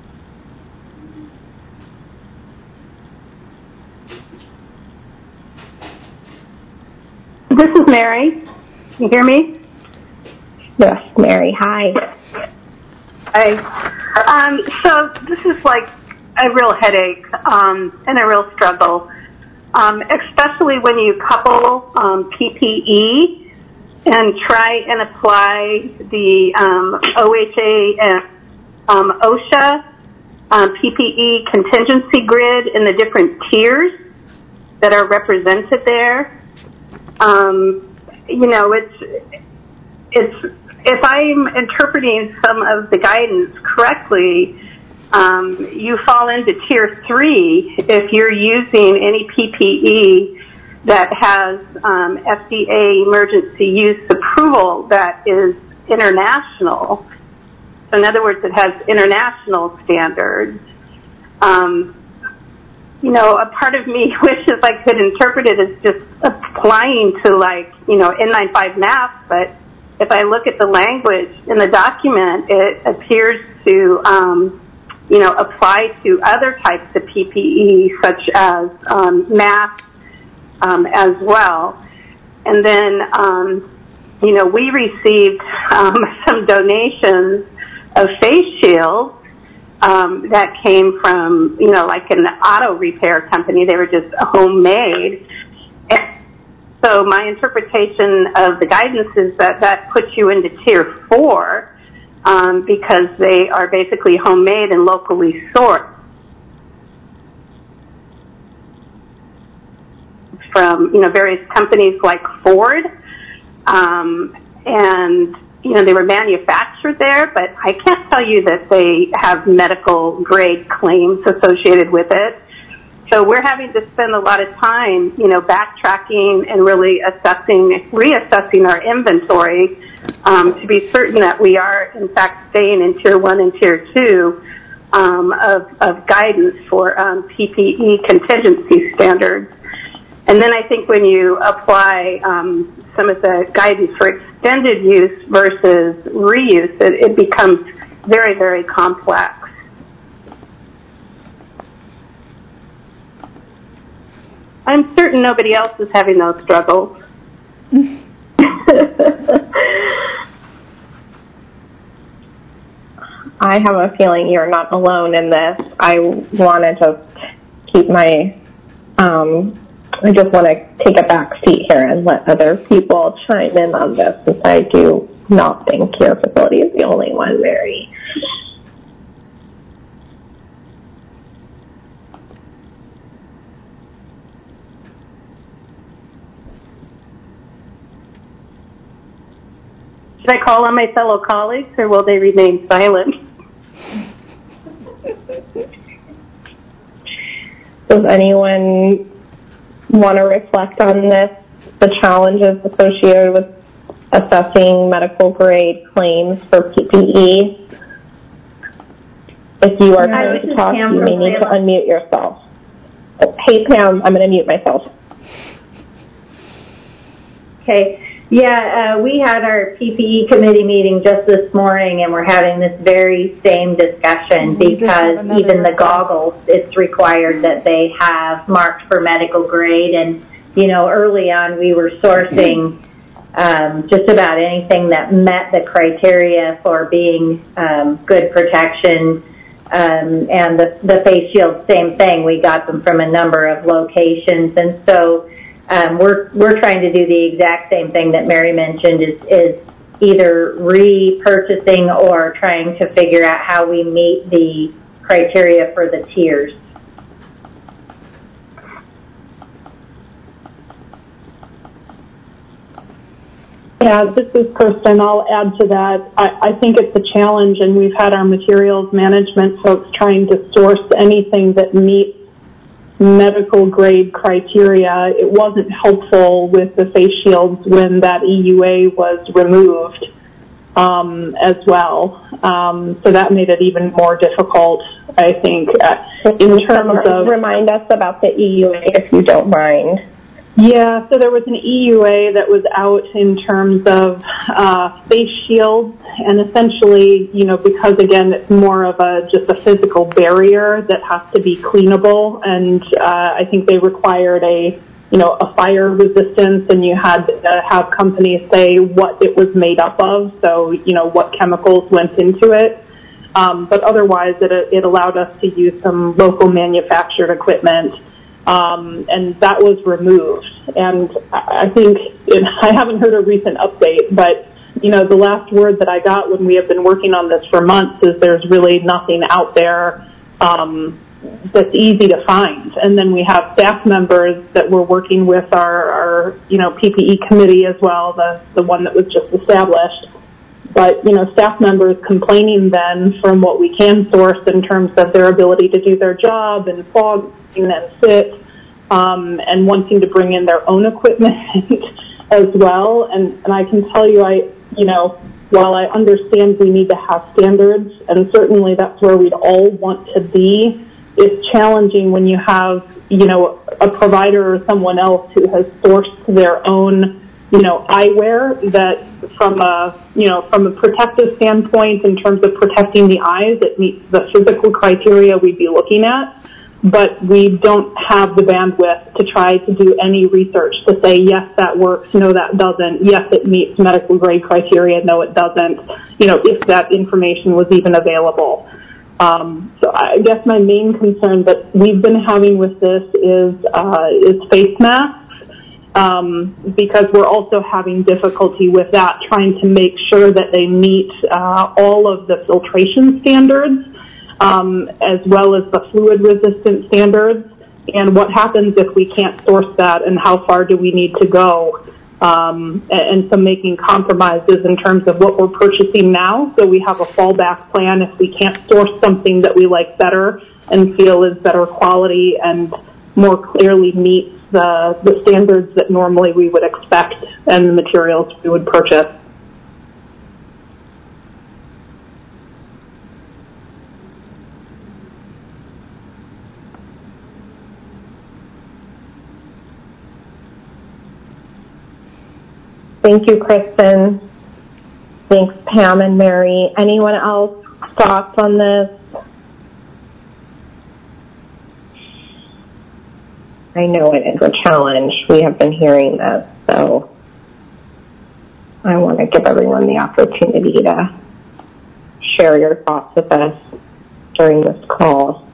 G: This is Mary. You hear me?
A: Yes, Mary. Hi.
G: Hi. Um, so this is like a real headache um, and a real struggle, um, especially when you couple um, P P E and try and apply the um, O H A and um, OSHA um, P P E contingency grid in the different tiers that are represented there. Um, you know, it's it's if I'm interpreting some of the guidance correctly, Um, you fall into tier three if you're using any P P E that has um, F D A emergency use approval that is international. So in other words, it has international standards. Um, you know, a part of me wishes I could interpret it as just applying to, like, you know, N ninety-five masks, but if I look at the language in the document, it appears to, um, you know, apply to other types of P P E, such as um, masks um, as well. And then, um, you know, we received um, some donations of face shields um, that came from, you know, like an auto repair company. They were just homemade. And so my interpretation of the guidance is that that puts you into tier four um, because they are basically homemade and locally sourced from, you know, various companies like Ford. Um, and, you know, they were manufactured there, but I can't tell you that they have medical grade claims associated with it. So we're having to spend a lot of time, you know, backtracking and really assessing, reassessing our inventory um, to be certain that we are, in fact, staying in Tier one and Tier two um, of, of guidance for um, P P E contingency standards. And then I think when you apply um, some of the guidance for extended use versus reuse, it, it becomes very, very complex. I'm certain nobody else is having those struggles.
K: I have a feeling you're not alone in this. I want to just keep my, um, I just want to take a back seat here and let other people chime in on this, since I do not think your facility is the only one, Mary.
G: Should I call on my fellow colleagues, or will they remain silent?
K: Does anyone want to reflect on this, the challenges associated with assessing medical grade claims for P P E? If you are trying to talk, you may need to unmute yourself. Oh, hey, Pam, I'm going to mute myself.
O: Okay. Yeah, uh, we had our P P E committee meeting just this morning, and we're having this very same discussion because even the goggles, it's required that they have marked for medical grade. And, you know, early on we were sourcing um, just about anything that met the criteria for being um, good protection. Um, and the, the face shields, same thing. We got them from a number of locations. And so Um, we're we're trying to do the exact same thing that Mary mentioned, is is either repurchasing or trying to figure out how we meet the criteria for the tiers.
H: Yeah, this is Kirsten. I'll add to that. I, I think it's a challenge, and we've had our materials management folks trying to source anything that meets medical grade criteria. It wasn't helpful with the face shields when that E U A was removed um, as well. Um, so that made it even more difficult, I think, uh, in terms of...
K: Remind us about the E U A, if you don't mind.
H: Yeah, so there was an E U A that was out in terms of uh, face shields, and essentially, you know, because again, it's more of a just a physical barrier that has to be cleanable, and uh, I think they required a, you know, a fire resistance, and you had to have companies say what it was made up of, so, you know, what chemicals went into it. Um, but otherwise, it, it allowed us to use some local manufactured equipment. Um, and that was removed. And I think, it, I haven't heard a recent update, but, you know, the last word that I got when we have been working on this for months is there's really nothing out there um, that's easy to find. And then we have staff members that we're working with our, our you know, P P E committee as well, the, the one that was just established. But, you know, staff members complaining then from what we can source in terms of their ability to do their job and fog and sit, um, and wanting to bring in their own equipment as well. And, and I can tell you, I, you know, while I understand we need to have standards, and certainly that's where we'd all want to be, it's challenging when you have, you know, a provider or someone else who has sourced their own, you know, eyewear that from a, you know, from a protective standpoint in terms of protecting the eyes, it meets the physical criteria we'd be looking at, but we don't have the bandwidth to try to do any research to say, yes, that works, no, that doesn't, yes, it meets medical grade criteria, no, it doesn't, you know, if that information was even available. Um, so I guess my main concern that we've been having with this is, uh, is face masks. Um, because we're also having difficulty with that, trying to make sure that they meet uh, all of the filtration standards, um, as well as the fluid resistant standards, and what happens if we can't source that, and how far do we need to go, um, and, and so making compromises in terms of what we're purchasing now, so we have a fallback plan if we can't source something that we like better and feel is better quality and more clearly meets the, the standards that normally we would expect and the materials we would purchase.
A: Thank you, Kristen. Thanks, Pam and Mary. Anyone else thoughts on this? I know it is a challenge. We have been hearing this, so I want to give everyone the opportunity to share your thoughts with us during this call.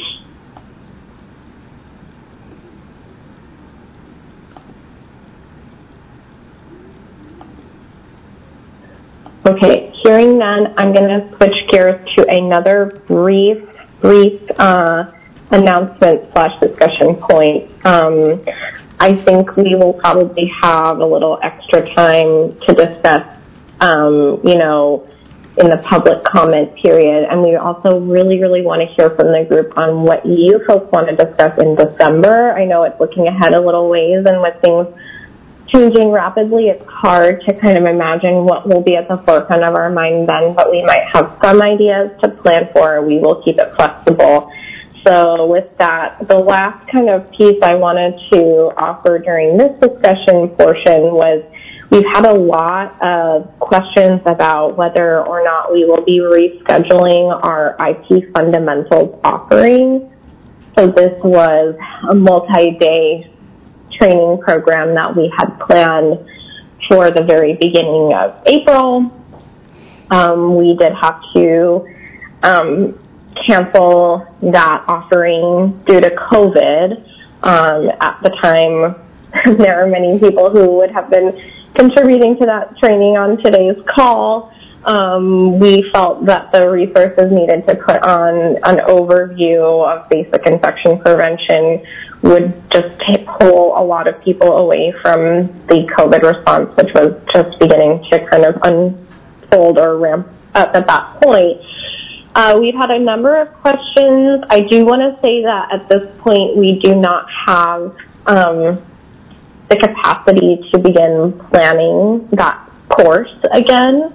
A: Okay, hearing none, I'm going to switch gears to another brief, brief, uh, announcement slash discussion point. Um, I think we will probably have a little extra time to discuss, um, you know, in the public comment period. And we also really, really want to hear from the group on what you folks want to discuss in December. I know it's looking ahead a little ways, and with things changing rapidly, it's hard to kind of imagine what will be at the forefront of our mind then, but we might have some ideas to plan for. We will keep it flexible. So with that, the last kind of piece I wanted to offer during this discussion portion was we've had a lot of questions about whether or not we will be rescheduling our I T fundamentals offering. So this was a multi-day training program that we had planned for the very beginning of April. Um, we did have to um, cancel that offering due to COVID. Um, at the time, there are many people who would have been contributing to that training on today's call. Um, we felt that the resources needed to put on an overview of basic infection prevention would just take, pull a lot of people away from the COVID response, which was just beginning to kind of unfold or ramp up at that point. Uh, we've had a number of questions. I do want to say that at this point we do not have um, the capacity to begin planning that course again.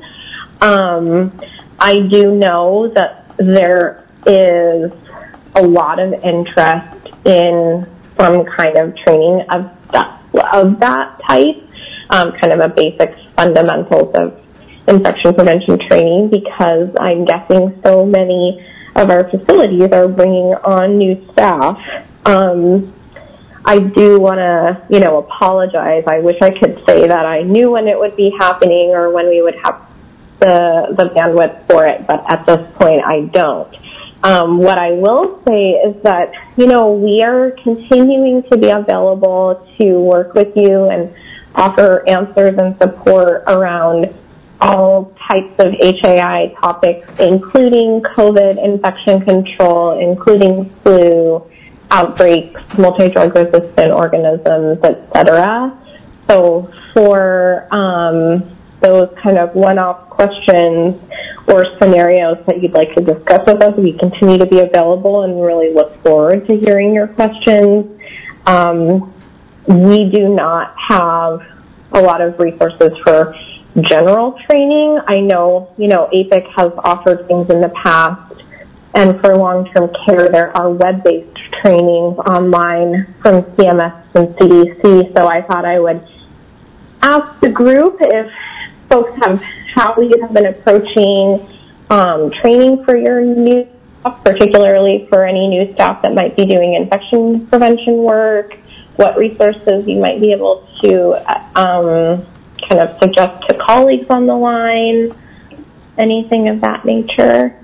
A: Um, I do know that there is a lot of interest in some kind of training of that, of that type, um, kind of a basic fundamentals of infection prevention training, because I'm guessing so many of our facilities are bringing on new staff. Um, I do want to, you know, apologize. I wish I could say that I knew when it would be happening or when we would have the the bandwidth for it, but at this point I don't. Um, what I will say is that, you know, we are continuing to be available to work with you and offer answers and support around all types of H A I topics, including COVID infection control, including flu, outbreaks, multi-drug resistant organisms, et cetera. So for um, those kind of one-off questions or scenarios that you'd like to discuss with us, we continue to be available and really look forward to hearing your questions. Um, we do not have a lot of resources for general training. I know, you know, A P I C has offered things in the past, and for long-term care, there are web-based trainings online from C M S and C D C, so I thought I would ask the group if folks have, how you have been approaching um, training for your new staff, particularly for any new staff that might be doing infection prevention work, what resources you might be able to um, kind of suggest to colleagues on the line, anything of that nature.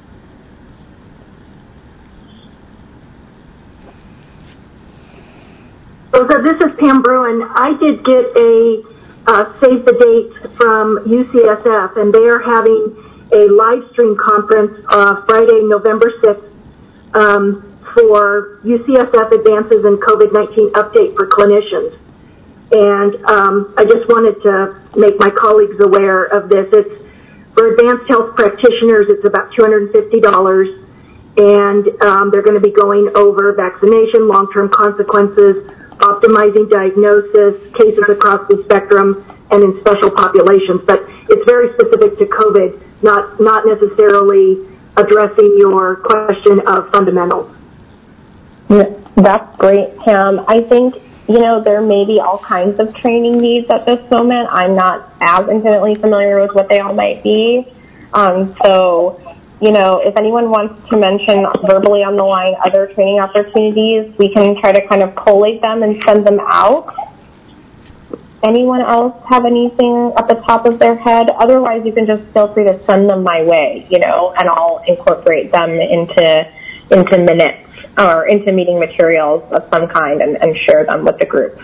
B: So this is Pam Bruin. I did get a uh, save the date from U C S F, and they are having a live stream conference uh, Friday, November sixth, um, for U C S F Advances in COVID nineteen Update for Clinicians. And um, I just wanted to make my colleagues aware of this. It's for advanced health practitioners, it's about two hundred fifty dollars, and um, they're going to be going over vaccination, long-term consequences, optimizing diagnosis, cases across the spectrum, and in special populations. But it's very specific to COVID, not not necessarily addressing your question of fundamentals.
A: Yeah, that's great, Pam. I think, you know, there may be all kinds of training needs at this moment. I'm not as intimately familiar with what they all might be. Um, so, you know, if anyone wants to mention verbally on the line other training opportunities, we can try to kind of collate them and send them out. Anyone else have anything at the top of their head? Otherwise, you can just feel free to send them my way, you know, and I'll incorporate them into into minutes or into meeting materials of some kind and, and share them with the group.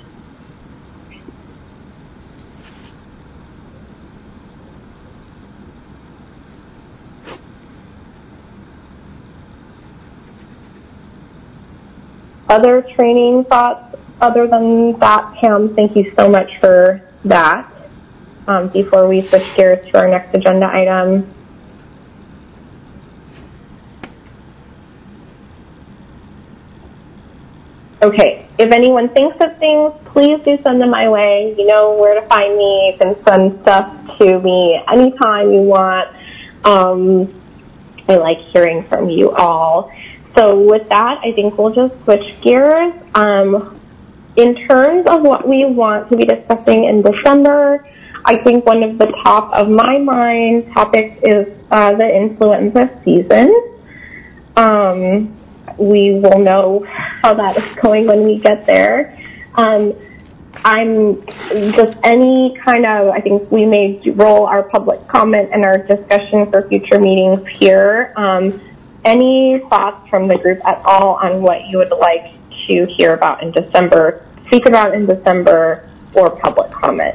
A: Other training thoughts other than that, Pam? Thank you so much for that. Um, before we switch gears to our next agenda item. Okay, if anyone thinks of things, please do send them my way. You know where to find me. You can send stuff to me anytime you want. Um, I like hearing from you all. So with that, I think we'll just switch gears. Um, in terms of what we want to be discussing in December, I think one of the top of my mind topics is uh, the influenza season. Um, we will know how that is going when we get there. Um, I'm just any kind of, I think we may roll our public comment and our discussion for future meetings here. Um, any thoughts from the group at all on what you would like to hear about in December, speak about in December, or public comment?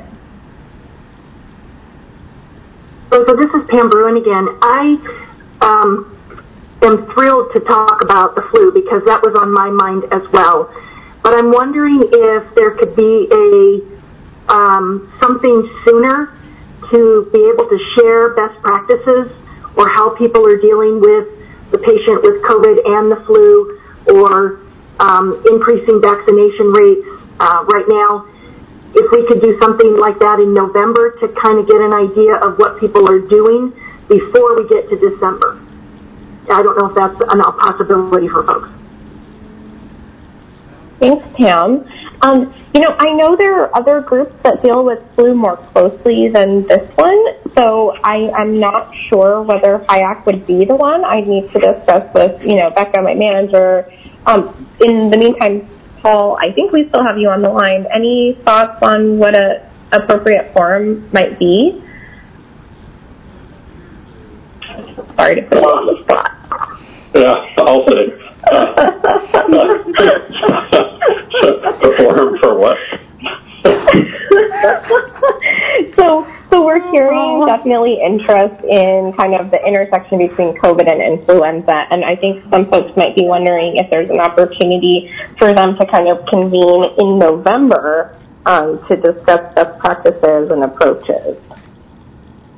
B: So, so this is Pam Bruin again. I um, am thrilled to talk about the flu because that was on my mind as well. But I'm wondering if there could be a um, something sooner to be able to share best practices or how people are dealing with the patient with COVID and the flu, or um, increasing vaccination rates uh, right now. If we could do something like that in November to kind of get an idea of what people are doing before we get to December. I don't know if that's a possibility for folks.
A: Thanks, Pam. Um, you know, I know there are other groups that deal with flu more closely than this one, so I, I'm not sure whether H I A C would be the one. I need to discuss with, you know, Becca, my manager. Um, in the meantime, Paul, I think we still have you on the line. Any thoughts on what a appropriate forum might be? Sorry to put you on the spot.
M: Yeah, I'll say. A forum for what?
A: so, so we're hearing definitely interest in kind of the intersection between COVID and influenza, and I think some folks might be wondering if there's an opportunity for them to kind of convene in November um, to discuss best practices and approaches.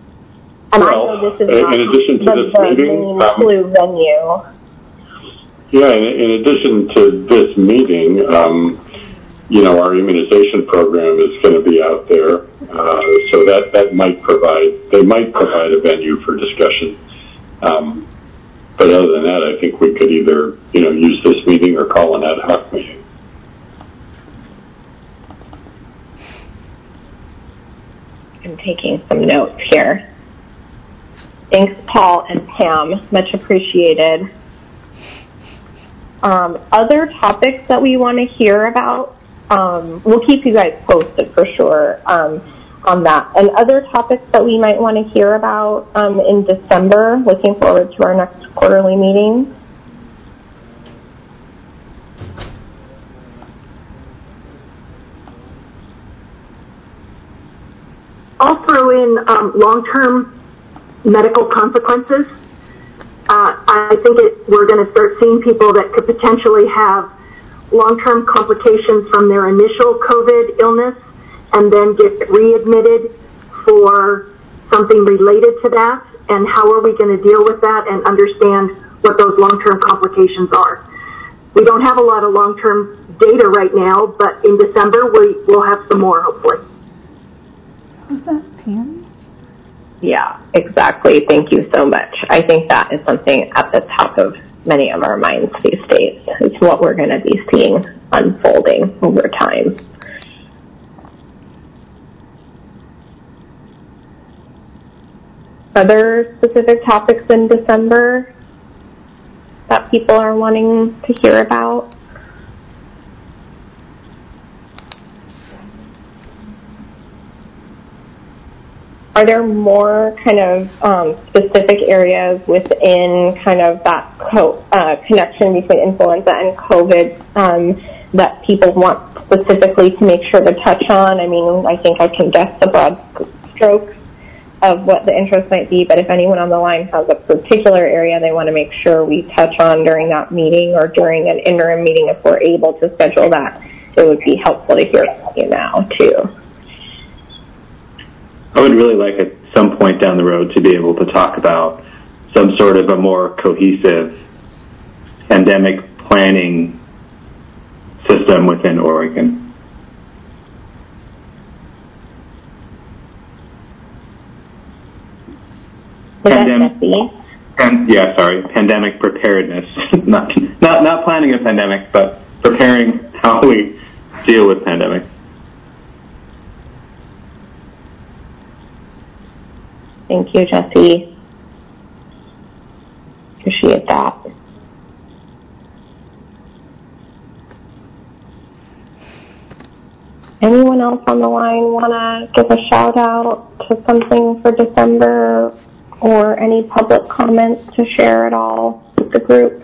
A: And
M: well,
A: I know this is
M: in
A: not
M: addition to
A: the,
M: this
A: the
M: meeting,
A: main
M: um,
A: flu venue.
M: Yeah, in, in addition to this meeting, um, you know, our immunization program is going to be out there, uh, so that, that might provide, they might provide a venue for discussion. Um, but other than that, I think we could either, you know, use this meeting or call an ad hoc meeting.
A: I'm taking some notes here. Thanks, Paul and Pam. Much appreciated. Um, other topics that we want to hear about, um, we'll keep you guys posted for sure um, on that. And other topics that we might want to hear about um, in December, looking forward to our next quarterly meeting.
B: I'll throw in um, long-term medical consequences. Uh, I think it, we're going to start seeing people that could potentially have long-term complications from their initial COVID illness and then get readmitted for something related to that. And how are we going to deal with that and understand what those long-term complications are? We don't have a lot of long-term data right now, but in December we will have some more, hopefully.
E: Was that Pam?
A: Yeah, exactly. Thank you so much. I think that is something at the top of many of our minds these days. It's what we're going to be seeing unfolding over time. Other specific topics in December that people are wanting to hear about? Are there more kind of um, specific areas within kind of that co- uh, connection between influenza and COVID um, that people want specifically to make sure to touch on? I mean, I think I can guess the broad strokes of what the interest might be, but if anyone on the line has a particular area they want to make sure we touch on during that meeting or during an interim meeting, if we're able to schedule that, it would be helpful to hear from you now, too.
N: I would really like at some point down the road to be able to talk about some sort of a more cohesive pandemic planning system within Oregon. Pandemic, and, yeah, sorry, pandemic preparedness. not, not, not planning a pandemic, but preparing how we deal with pandemic.
A: Thank you, Jesse. Appreciate that. Anyone else on the line want to give a shout out to something for December or any public comments to share at all with the group?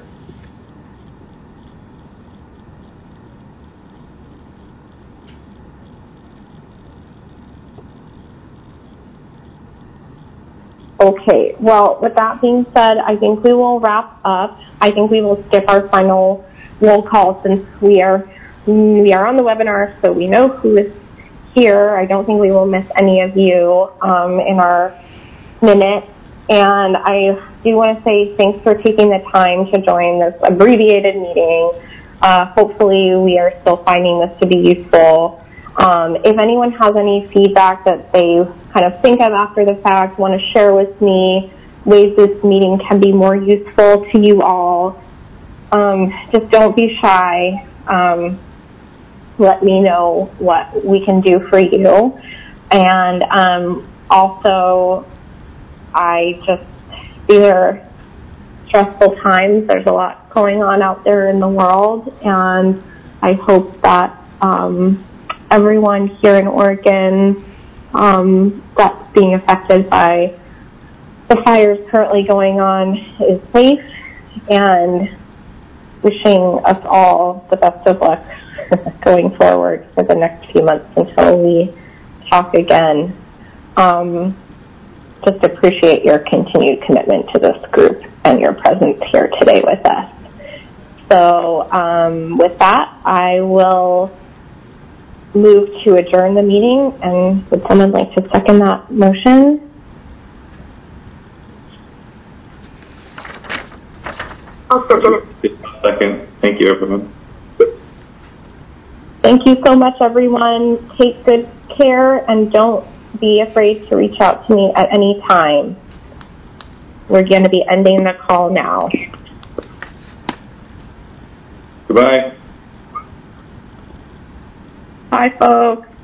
A: Okay, well, with that being said, I think we will wrap up. I think we will skip our final roll call since we are we are on the webinar, so we know who is here. I don't think we will miss any of you um, in our minute. And I do want to say thanks for taking the time to join this abbreviated meeting. Uh, hopefully we are still finding this to be useful. Um, if anyone has any feedback that they kind of think of after the fact, want to share with me ways this meeting can be more useful to you all, um, just don't be shy. Um, let me know what we can do for you. And um, also, I just, these are stressful times. There's a lot going on out there in the world, and I hope that um, everyone here in Oregon um, that's being affected by the fires currently going on is safe, and wishing us all the best of luck going forward for the next few months until we talk again. Um, just appreciate your continued commitment to this group and your presence here today with us. So um, with that, I will move to adjourn the meeting, and would someone like to second that motion?
B: I'll second it.
N: Second. Thank you, everyone.
A: Thank you so much, everyone. Take good care and don't be afraid to reach out to me at any time. We're going to be ending the call now.
N: Goodbye.
A: Bye, folks.